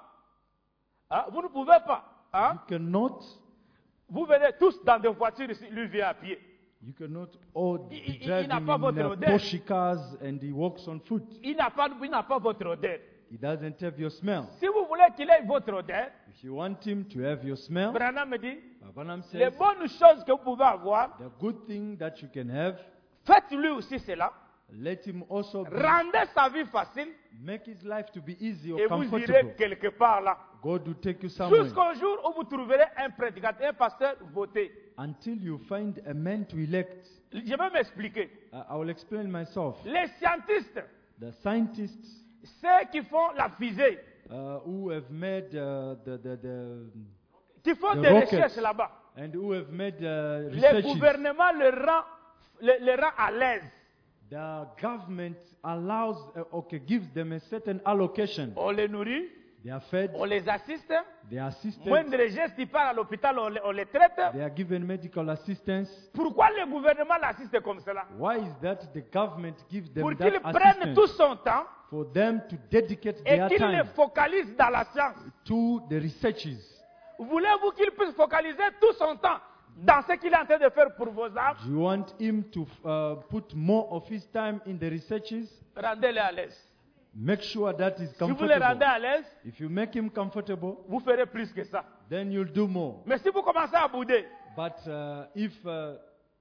S2: Hein, vous ne pouvez pas. Hein,
S1: You cannot,
S2: vous venez tous dans des voitures ici, lui vient à pied.
S1: you cannot all
S2: Il-
S1: be
S2: il- il
S1: driving
S2: n'a pas
S1: in
S2: votre
S1: uh,
S2: odeur.
S1: Porsche cars and he walks on foot.
S2: Il n'a pas, il n'a pas votre odeur.
S1: He doesn't have your smell.
S2: Si vous voulez qu'il ait votre odeur,
S1: If you want him to have your smell,
S2: Branham dit,
S1: Branham
S2: les
S1: says,
S2: bonnes choses que vous pouvez avoir,
S1: the good thing that you can have,
S2: faites-lui aussi cela.
S1: let him also be,
S2: Rendez sa vie facile
S1: make his life to be easy
S2: et
S1: or
S2: vous irez
S1: comfortable.
S2: quelque part là.
S1: God will take you somewhere
S2: Jusqu'au jour où vous trouverez un prédicateur, un pasteur voté.
S1: until you find a man to elect.
S2: Je vais m'expliquer.
S1: Uh, I will explain myself.
S2: Les scientistes,
S1: The scientists
S2: ceux qui font la fusée,
S1: uh, who have made uh, the, the, the
S2: qui font
S1: The
S2: des
S1: rockets.
S2: recherches là-bas,
S1: and who have made uh,
S2: le
S1: researches.
S2: gouvernement le rend, le, le rend à l'aise.
S1: The government allows, uh, okay, gives them a certain allocation.
S2: On les nourrit,
S1: They are fed.
S2: on les assiste.
S1: They are assisted.
S2: Moindre geste, ils partent à l'hôpital, on, les- on les traite.
S1: They are given medical assistance.
S2: Pourquoi le gouvernement l'assiste comme cela?
S1: Why is that the government gives them
S2: Pour
S1: that
S2: qu'il prenne tout
S1: assistance?
S2: son temps
S1: For them to dedicate
S2: et
S1: their
S2: qu'il le
S1: time
S2: focalise dans la science.
S1: to the researches.
S2: Voulez-vous qu'il puisse focaliser tout son temps dans ce qu'il est en train de faire pour vos âmes?
S1: Do you want him to uh, put more of his time in the researches?
S2: Rendez-les à l'aise.
S1: Make sure that is
S2: Si vous les rendez
S1: comfortable.
S2: à l'aise,
S1: If you make him comfortable,
S2: vous ferez plus que ça.
S1: then you'll do more.
S2: Mais si vous commencez à bouder,
S1: But uh, if uh,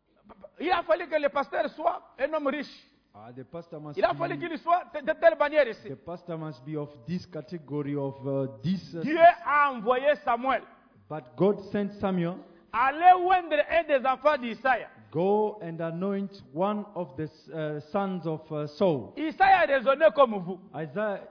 S2: il a fallu que le pasteur soit un homme riche.
S1: uh, the pastor must
S2: Il a fallu
S1: be,
S2: qu'il soit de, de telle manière ici.
S1: the pastor must be of this category of uh, this. uh,
S2: Dieu a envoyé Samuel
S1: but God sent Samuel.
S2: aller oindre un des enfants d'Isaïe.
S1: Go and anoint one of the uh, sons of uh, Saul.
S2: Isaïe a raisonné comme vous.
S1: Isaiah,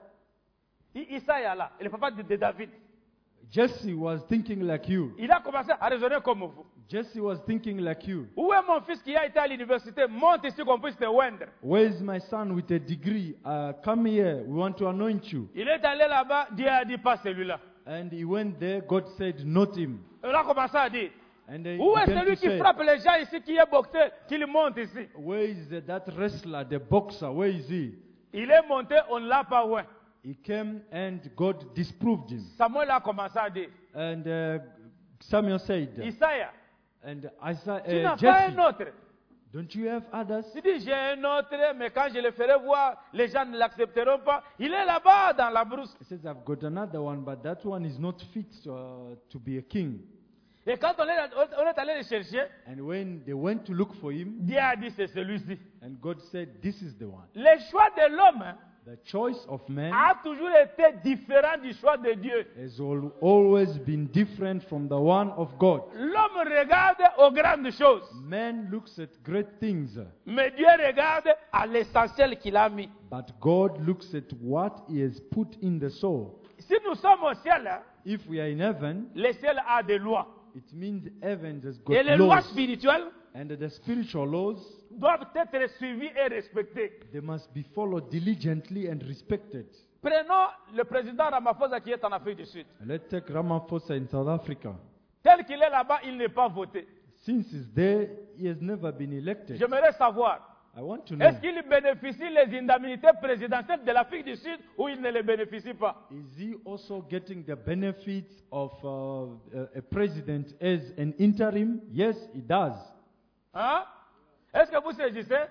S2: I- Isaïe là, le papa de, de David.
S1: Jesse was thinking like you.
S2: Il a commencé à raisonner comme vous.
S1: Jesse was thinking like you.
S2: Où est mon fils qui a été à l'université? Monte ici qu'on puisse te oindre.
S1: Where is my son with a degree? Uh, come here. We want to anoint you.
S2: Il est allé là-bas, Dieu a dit pas celui-là.
S1: And he went there. God said, not him.
S2: Il a commencé à dire,
S1: And they
S2: où est
S1: began
S2: celui
S1: to
S2: qui
S1: say,
S2: frappe les gens ici, qui est boxeur, qu'il monte ici?
S1: where is the- that wrestler, the boxer? Where is he?
S2: Il est monté, on ne l'a pas oint.
S1: He came and God disproved him.
S2: Samuel a commencé à dire,
S1: And uh, Samuel said,
S2: Isaïe,
S1: and Isaiah,
S2: tu
S1: uh,
S2: n'as pas
S1: Jesse,
S2: un autre.
S1: don't you have others?
S2: Tu dis, j'ai un autre, mais quand je le ferai voir, les gens ne l'accepteront pas. Il est là-bas dans la brousse.
S1: He says, I've got another one, but that one is not fit uh, to be a king.
S2: Et quand on est, on est allé le chercher,
S1: And when they went to look for him,
S2: Dieu a dit, c'est celui-ci.
S1: and God said, this is the one.
S2: Le choix de l'homme hein,
S1: The choice of man
S2: a toujours été différent du choix de Dieu.
S1: has al- always been different from the one of God.
S2: L'homme regarde aux grandes choses,
S1: Man looks at great things,
S2: mais Dieu regarde à l'essentiel qu'il a mis.
S1: but God looks at what he has put in the soul.
S2: Si nous sommes au ciel, hein,
S1: If we are in heaven,
S2: le ciel a des lois.
S1: it means heaven has
S2: Et
S1: got
S2: les lois
S1: laws.
S2: spirituelles
S1: And the spiritual laws,
S2: doivent être suivies et respectées.
S1: they must be followed diligently and respected.
S2: Prenons le président Ramaphosa qui est en Afrique du Sud.
S1: Let's take Ramaphosa in South Africa.
S2: Tel qu'il est là-bas, il n'est pas voté.
S1: Since he's there, he has never been elected.
S2: J'aimerais savoir,
S1: I want to know,
S2: est-ce qu'il bénéficie les indemnités présidentielles de l'Afrique du Sud ou il ne les bénéficie pas?
S1: is he also getting the benefits of uh, a a president as an interim? Yes, he does.
S2: Hein? Est-ce que vous saisissez?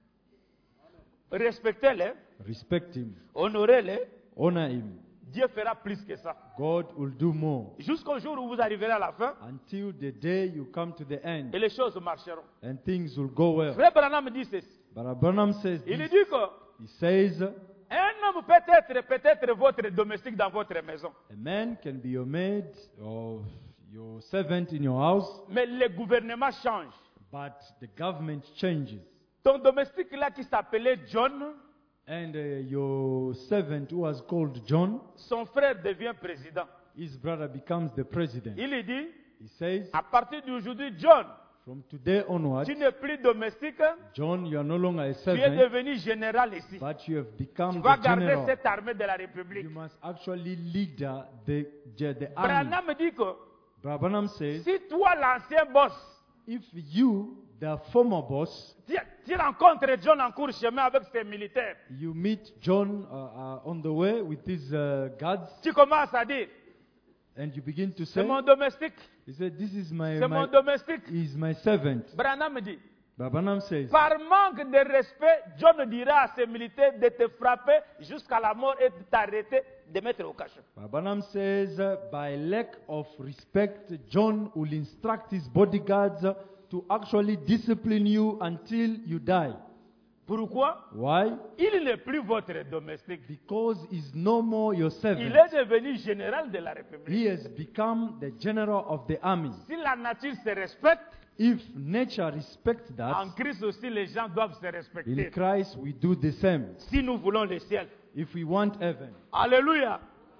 S2: Respectez-les,
S1: Respect him,
S2: honorez-les.
S1: honor him.
S2: Dieu fera plus que ça.
S1: God will do more
S2: Jusqu'au jour où vous arriverez à la fin
S1: until the day you come to the end
S2: et les choses marcheront.
S1: and things will go well.
S2: Frère Branham dit ceci.
S1: But Abraham says
S2: Il
S1: this.
S2: dit que
S1: He says,
S2: un homme peut être peut-être votre domestique dans votre maison,
S1: a man can be your maid or your servant in your house,
S2: mais le gouvernement change.
S1: but the government changes.
S2: Ton domestique là qui s'appelait John,
S1: And uh, your servant who was called John,
S2: son frère devient président.
S1: his brother becomes the president.
S2: Il lui dit,
S1: He says,
S2: à partir d'aujourd'hui, John,
S1: from today onward,
S2: tu n'es plus domestique,
S1: John, you are no longer a
S2: tu es
S1: servant,
S2: devenu général ici.
S1: but you have
S2: Tu
S1: become
S2: vas
S1: the
S2: garder
S1: general.
S2: cette armée de la République.
S1: You must actually lead uh, the, the, the army.
S2: Branham dit que
S1: Branham says,
S2: si toi, l'ancien boss,
S1: if you, the former boss,
S2: tu, tu rencontres John en cours chemin avec ses militaires,
S1: you meet John uh, uh, on the way with his uh, guards,
S2: tu commences à dire,
S1: and you begin to
S2: c'est
S1: say,
S2: mon domestique,
S1: he said, this is my,
S2: c'est mon
S1: my
S2: domestique.
S1: is my servant.
S2: Branham dit,
S1: Branham says,
S2: par manque de respect, John dira à ses militaires de te frapper jusqu'à la mort et de t'arrêter, de mettre au cachot.
S1: Branham says, uh, by lack of respect, John will instruct his bodyguards uh, to actually discipline you until you die.
S2: Pourquoi?
S1: Why?
S2: Il n'est plus votre domestique.
S1: Because he's no more your
S2: Il
S1: servant.
S2: est devenu général de la République.
S1: He has become the general of the army.
S2: Si la nature se respecte,
S1: If nature respects
S2: en
S1: that,
S2: Christ aussi les gens doivent se
S1: in
S2: respecter.
S1: Christ we do the same.
S2: Si nous voulons le ciel.
S1: If we want heaven,
S2: Alléluia.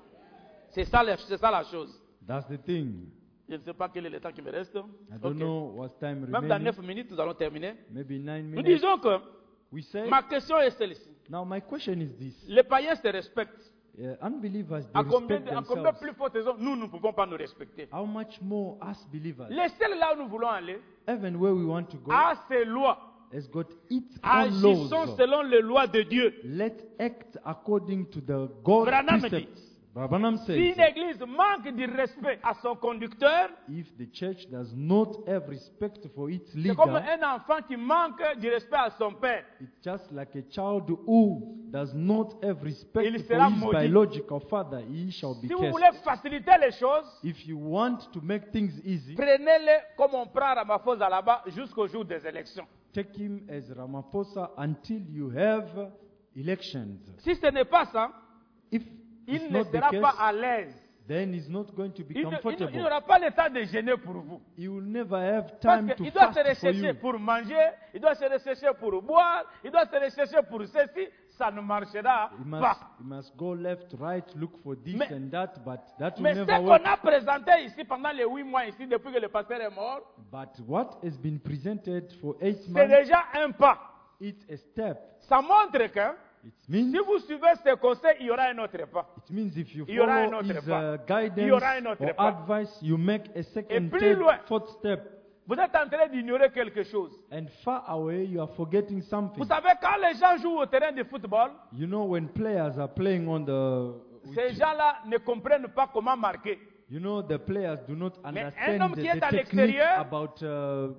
S2: C'est ça, la- c'est ça la chose.
S1: that's the thing.
S2: Je ne sais pas quel est le temps qui me reste.
S1: I don't
S2: Ok.
S1: know what time
S2: Même dans
S1: remaining.
S2: neuf minutes, nous allons terminer.
S1: Maybe nine
S2: Nous
S1: minutes.
S2: disons que
S1: We say,
S2: ma question est celle-ci.
S1: now my question is this.
S2: Les païens se respectent.
S1: Uh, unbelievers, they
S2: À combien,
S1: respect
S2: de, à combien
S1: themselves.
S2: plus forte raison, nous ne pouvons pas nous respecter.
S1: How much more us believers?
S2: Le ciel là où nous voulons aller
S1: Heaven, where we want to go,
S2: a ses lois.
S1: has got its own
S2: Agissons
S1: laws.
S2: selon les lois de Dieu.
S1: Let's act according to the God
S2: Branham
S1: precepts. Branham
S2: Si
S1: says,
S2: une église manque de respect à son conducteur,
S1: if the church does not have respect for its
S2: c'est comme
S1: leader,
S2: un enfant qui manque de respect à son père.
S1: it's just like a child who does not have respect
S2: Il
S1: for
S2: sera
S1: his
S2: maudit.
S1: biological father. He shall be
S2: Si vous
S1: cursed.
S2: voulez faciliter les choses,
S1: If you want to make things easy,
S2: prenez-les comme on prend Ramaphosa là-bas jusqu'au jour des élections.
S1: take him as Ramaphosa until you have elections.
S2: Si ce n'est pas ça,
S1: If
S2: il
S1: it's
S2: ne
S1: not the
S2: sera
S1: case,
S2: pas à l'aise.
S1: then he's not going to be
S2: Il ne- il ne- il
S1: comfortable.
S2: n'aura pas le temps de gêner pour vous.
S1: He will never have
S2: Parce
S1: time to
S2: qu'il doit se
S1: fast for
S2: rechercher
S1: you.
S2: pour manger, il doit se rechercher pour boire, il doit se rechercher pour ceci, ça ne marchera
S1: He must,
S2: pas.
S1: he must go left, right, look for this
S2: Mais-
S1: and that, but that will
S2: Mais ce
S1: never
S2: qu'on
S1: work.
S2: a présenté ici pendant les huit mois ici, depuis que le pasteur est mort,
S1: But what has been presented for eight
S2: c'est
S1: months,
S2: déjà un pas.
S1: it's a step.
S2: Ça montre que
S1: It means,
S2: si vous suivez ses conseils, il y aura un autre pas.
S1: it means if you
S2: il y aura un
S1: follow
S2: autre
S1: his
S2: pas.
S1: uh,
S2: Il y aura un
S1: guidance
S2: autre
S1: or
S2: pas.
S1: advice, you make a second,
S2: plus
S1: third,
S2: loin.
S1: fourth step.
S2: Vous êtes en train d'ignorer quelque chose.
S1: And far away, you are forgetting something.
S2: Vous savez, quand les gens jouent au terrain de football,
S1: You know, when players are playing on the...
S2: ces gens-là ne comprennent pas comment marquer.
S1: You know, the players do not
S2: Mais un
S1: understand
S2: homme
S1: the,
S2: qui est
S1: the
S2: à
S1: technique
S2: l'extérieur,
S1: about uh,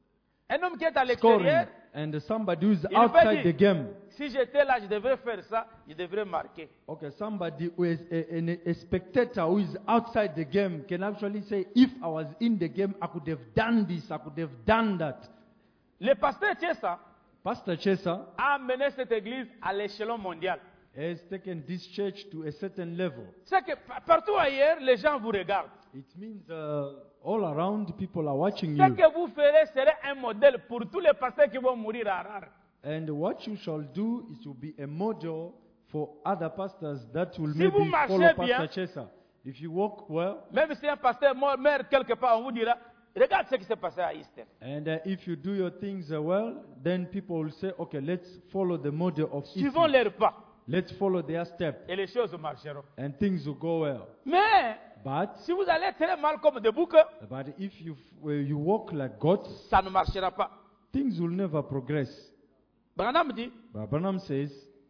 S2: Un homme qui est à
S1: scoring.
S2: l'extérieur,
S1: And somebody who's
S2: il peut
S1: outside
S2: dire,
S1: the game.
S2: si j'étais là, je devrais faire ça, je devrais marquer.
S1: Okay, somebody who is a, a, a spectator who is outside the game can actually say, if I was in the game, I could have done this, I could have done that.
S2: Le pasteur Thiessa
S1: Pastor Chesa
S2: a amené cette église à l'échelon mondial.
S1: has taken this church to a certain level.
S2: C'est que pa- partout ailleurs, les gens vous regardent.
S1: It means uh, all around people are watching
S2: Ce
S1: you.
S2: que vous ferez serait un modèle pour tous les pasteurs qui vont mourir à rare.
S1: And what you shall do is to be a model for other pastors that will
S2: Si
S1: maybe
S2: vous marchez
S1: follow
S2: bien,
S1: Pastor Chesa. If you walk well,
S2: Même si un pasteur mort- meurt quelque part, on vous dira, regarde ce qui s'est passé à Easter.
S1: and uh, if you do your things uh, well, then people will say, okay, let's follow the model of
S2: Suivons
S1: Israel.
S2: leurs pas
S1: Let's follow their step,
S2: et les choses marcheront.
S1: and things will go well.
S2: Mais
S1: But
S2: si vous allez très mal comme des boucs,
S1: but if you f- uh, you walk like goats,
S2: ça ne marchera pas.
S1: things will never progress.
S2: Branham dit,
S1: But Branham says,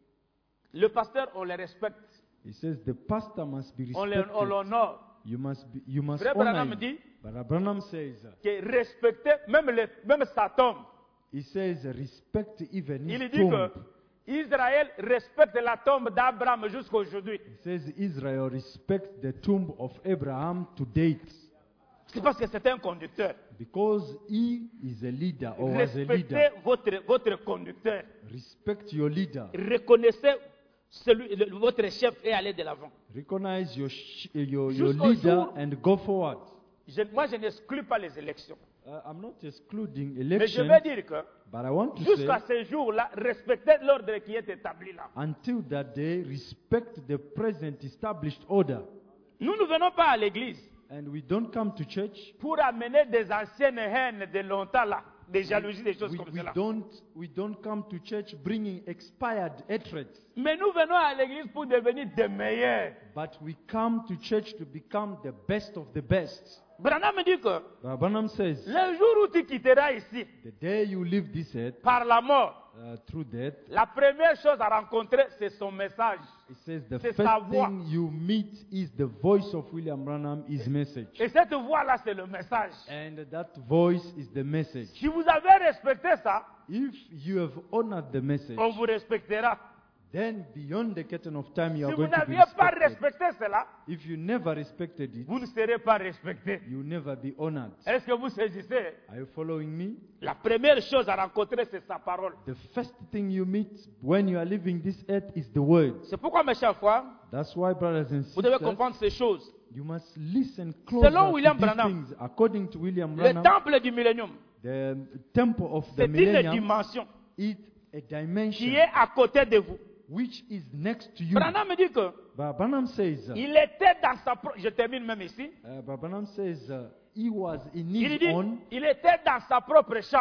S2: le pasteur, on le respecte,
S1: he says the pastor must be
S2: on le-
S1: respected.
S2: on l'honore.
S1: You must be, you must
S2: Frère
S1: honor
S2: Branham
S1: him.
S2: dit
S1: But Branham says,
S2: que respecter même, le- même sa tombe.
S1: he says respect even his
S2: Il dit
S1: tomb.
S2: que Israël respecte la tombe d'Abraham jusqu'à aujourd'hui.
S1: He says Israel respects the tomb of Abraham to date
S2: C'est parce que c'est un conducteur.
S1: because he is a leader or was a leader.
S2: Respectez votre, votre conducteur.
S1: Respect your leader.
S2: Reconnaissez celui, le- votre chef et allez de l'avant.
S1: Recognize your sh- your, your
S2: Jusqu'au
S1: leader
S2: jour-
S1: and go forward.
S2: Je- moi, je n'exclus pas les élections.
S1: Uh, I'm not excluding
S2: Mais je
S1: election,
S2: veux dire que
S1: but I want to say
S2: jusqu'à ce jour-là, respectez l'ordre qui est établi là.
S1: until that day, respect the present established order.
S2: Nous ne venons pas à l'église
S1: And we don't come to church.
S2: pour amener des anciennes haines de longtemps là, des jalousies, des choses
S1: We,
S2: comme
S1: we
S2: cela.
S1: don't we don't come to church bringing expired hatred,
S2: Mais nous venons à l'église pour devenir des meilleurs.
S1: but we come to church to become the best of the best.
S2: Branham me dit que
S1: Uh, Branham says,
S2: le jour où tu quitteras ici
S1: the day you leave this earth
S2: par la mort,
S1: uh, through death,
S2: la première chose à rencontrer, c'est son message.
S1: it says the
S2: C'est
S1: first
S2: sa voix.
S1: thing you meet is the voice of William Branham, his message.
S2: Et cette voix-là, c'est le message.
S1: And that voice is the message.
S2: Si vous avez respecté ça,
S1: If you have honored the message,
S2: on vous respectera.
S1: then beyond the curtain of time you
S2: Si
S1: are
S2: vous
S1: going to be
S2: n'aviez pas
S1: respected.
S2: respecté cela,
S1: If you never respected it,
S2: vous ne serez pas respecté.
S1: you will never be honored.
S2: Est-ce que vous saisissez?
S1: Are you following me?
S2: La première chose à rencontrer, c'est sa parole.
S1: The first thing you meet when you are leaving this earth is the word.
S2: C'est pourquoi, mes chers frères,
S1: That's why, brothers and
S2: vous devez
S1: sisters,
S2: comprendre ces choses.
S1: you must listen closer
S2: Selon
S1: to
S2: William
S1: these
S2: Branham,
S1: things. According to William
S2: Le
S1: Branham,
S2: temple du millénium,
S1: the temple of the
S2: c'est une
S1: millennium
S2: dimension
S1: is a
S2: qui
S1: dimension
S2: est à côté de vous.
S1: which is next to you.
S2: Branham me dit que
S1: But Branham says, uh,
S2: il était dans sa propre... Je termine même ici.
S1: uh, but Branham says uh, he was in
S2: Il
S1: his
S2: dit,
S1: own,
S2: il était dans sa propre chambre.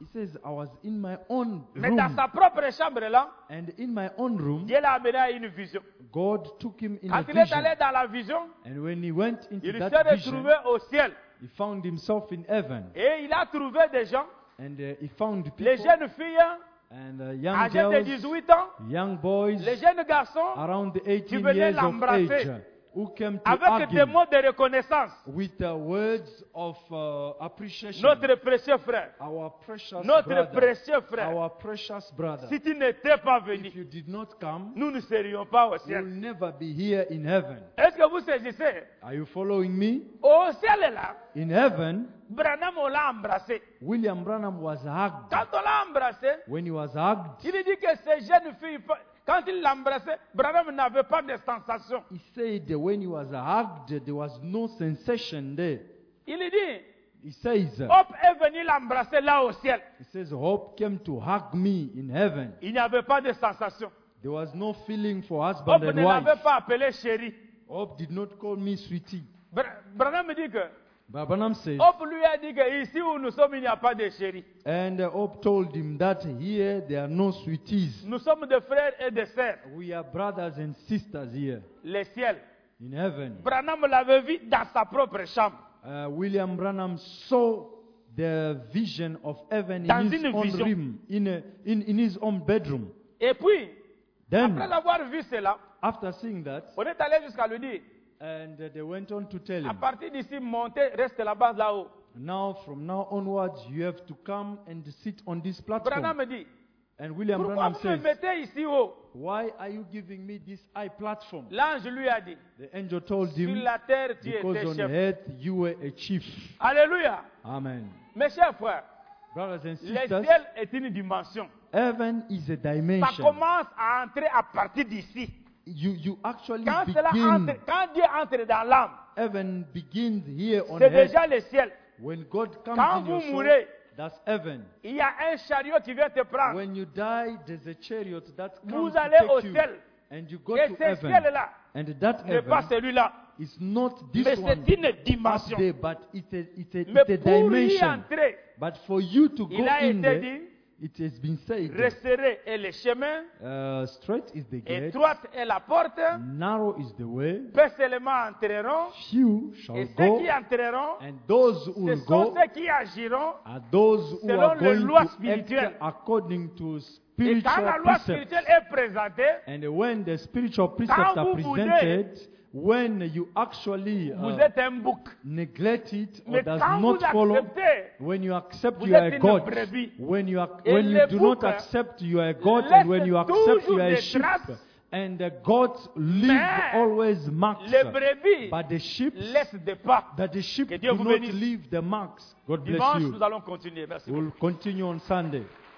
S1: He says, I was in my own
S2: Mais dans
S1: room.
S2: sa propre chambre là,
S1: And in my own room,
S2: Dieu l'a amené à une vision.
S1: God took him in a
S2: Quand il est
S1: vision.
S2: allé dans la vision,
S1: And when he went into
S2: il
S1: that
S2: s'est
S1: vision,
S2: retrouvé au ciel.
S1: he found himself in heaven.
S2: Et il a trouvé des gens,
S1: And uh, he found
S2: les
S1: people
S2: jeunes filles
S1: and uh, young
S2: âgées de
S1: girls,
S2: dix-huit ans,
S1: young boys
S2: les jeunes garçons,
S1: around the eighteen
S2: venaient
S1: years of
S2: l'embrasser
S1: age who came to
S2: avec
S1: hug
S2: des
S1: him
S2: mots de reconnaissance.
S1: with uh, words of uh, appreciation.
S2: Notre précieux frère,
S1: Our precious
S2: notre
S1: brother,
S2: précieux frère,
S1: our precious brother.
S2: si tu n'étais pas
S1: If
S2: venu,
S1: you did not come,
S2: nous ne serions pas au
S1: you will
S2: ciel.
S1: never be here in heaven.
S2: Est-ce que vous saisissez?
S1: Are you following me?
S2: Au ciel là,
S1: In heaven,
S2: Branham on l'a embrassé.
S1: William Branham was hugged.
S2: Quand on l'a embrassé,
S1: When he was hugged,
S2: il dit que ces jeunes filles, quand il l'embrassait, Branham n'avait pas de sensation.
S1: he said that when he was hugged, there was no sensation there.
S2: Il dit,
S1: He says,
S2: Hope est venu l'embrasser là au ciel.
S1: he says, Hope came to hug me in heaven.
S2: Il n'y avait pas de sensation.
S1: There was no feeling for husband
S2: Hope
S1: and
S2: ne l'avait
S1: wife.
S2: pas appelé chérie.
S1: Hope did not call me sweetie.
S2: Bra- Branham dit que,
S1: But Branham says,
S2: Hope lui a dit que ici où nous sommes, il n'y a pas de chérie.
S1: and uh, Hope told him that here there are no sweeties.
S2: Nous sommes des frères et des sœurs.
S1: We are brothers and sisters here
S2: Les ciels.
S1: in heaven.
S2: Branham l'avait vu dans sa propre chambre.
S1: Uh, William Branham saw the vision of heaven
S2: Dans
S1: in his
S2: une
S1: own
S2: vision.
S1: room, in, a, in, in his own bedroom.
S2: Et puis,
S1: Then,
S2: après avoir vu cela,
S1: after seeing that,
S2: on est allé jusqu'à lui dire,
S1: and uh, they went on to tell
S2: à
S1: him,
S2: partir d'ici, montez, reste là-bas, là-haut.
S1: now, from now onwards, you have to come and sit on this platform.
S2: Branham dit,
S1: And William
S2: pourquoi
S1: Branham
S2: vous me
S1: says,
S2: mettez ici haut?
S1: why are you giving me this high platform?
S2: L'ange lui a dit,
S1: The angel told
S2: sur
S1: him,
S2: la terre, tu
S1: because
S2: étais
S1: on
S2: chef.
S1: earth you were a chief.
S2: Alléluia.
S1: Amen.
S2: Mes chers frères,
S1: Brothers and
S2: le
S1: sisters,
S2: ciel est une dimension.
S1: heaven is a
S2: Ça
S1: dimension.
S2: commence à entrer à partir d'ici.
S1: You, you actually
S2: Quand, cela
S1: begin,
S2: entre, quand Dieu entre dans l'âme,
S1: heaven begins here on
S2: c'est
S1: earth.
S2: déjà le ciel.
S1: When God comes
S2: Quand
S1: in your
S2: vous
S1: soul,
S2: mourrez,
S1: that's heaven.
S2: il y a un chariot qui vient te prendre.
S1: When you die, there's a chariot that
S2: Vous
S1: comes to
S2: allez au
S1: take you,
S2: ciel.
S1: and you go
S2: Et
S1: to
S2: ce
S1: heaven.
S2: ciel-là
S1: And that
S2: n'est pas
S1: heaven
S2: celui-là.
S1: is not this
S2: Mais
S1: one
S2: c'est une
S1: up
S2: dimension.
S1: there, but it's a, it's a,
S2: Mais
S1: it's a
S2: pour y
S1: dimension.
S2: entrer,
S1: But for you to go
S2: il a
S1: in
S2: été
S1: there,
S2: dit,
S1: it has been said,
S2: resserré est le chemin,
S1: uh, straight is the gate,
S2: étroite est la porte,
S1: narrow is the way,
S2: peu seulement entreront,
S1: few shall
S2: et ceux
S1: go,
S2: qui entreront,
S1: and those who
S2: ce
S1: will
S2: sont
S1: go
S2: ceux qui agiront.
S1: are those who
S2: selon
S1: are
S2: les
S1: going
S2: lois
S1: to act
S2: spirituelles.
S1: according to
S2: Et quand la
S1: spiritual
S2: loi
S1: precepts.
S2: spirituelle est présentée,
S1: And when the spiritual precepts
S2: Quand
S1: are
S2: vous
S1: presented, when you actually
S2: vous
S1: uh,
S2: êtes un bouc.
S1: neglect it or
S2: Mais
S1: does
S2: quand
S1: not
S2: vous
S1: follow,
S2: acceptez,
S1: when you accept
S2: vous
S1: you are
S2: êtes
S1: a
S2: une
S1: God,
S2: brebis.
S1: when you, are,
S2: Et
S1: when you
S2: les
S1: do not
S2: boucs
S1: accept you are a God,
S2: laissent
S1: and when you accept
S2: toujours
S1: you are a
S2: des
S1: sheep,
S2: traces.
S1: and the gods leave
S2: Mais
S1: always marks,
S2: les brebis
S1: but the sheep,
S2: laissent des pas.
S1: that the sheep
S2: Que Dieu
S1: do
S2: vous
S1: not
S2: bénisse.
S1: leave the marks. God bless
S2: Dimanche,
S1: you.
S2: nous allons continuer. Merci.
S1: We'll continue on Sunday.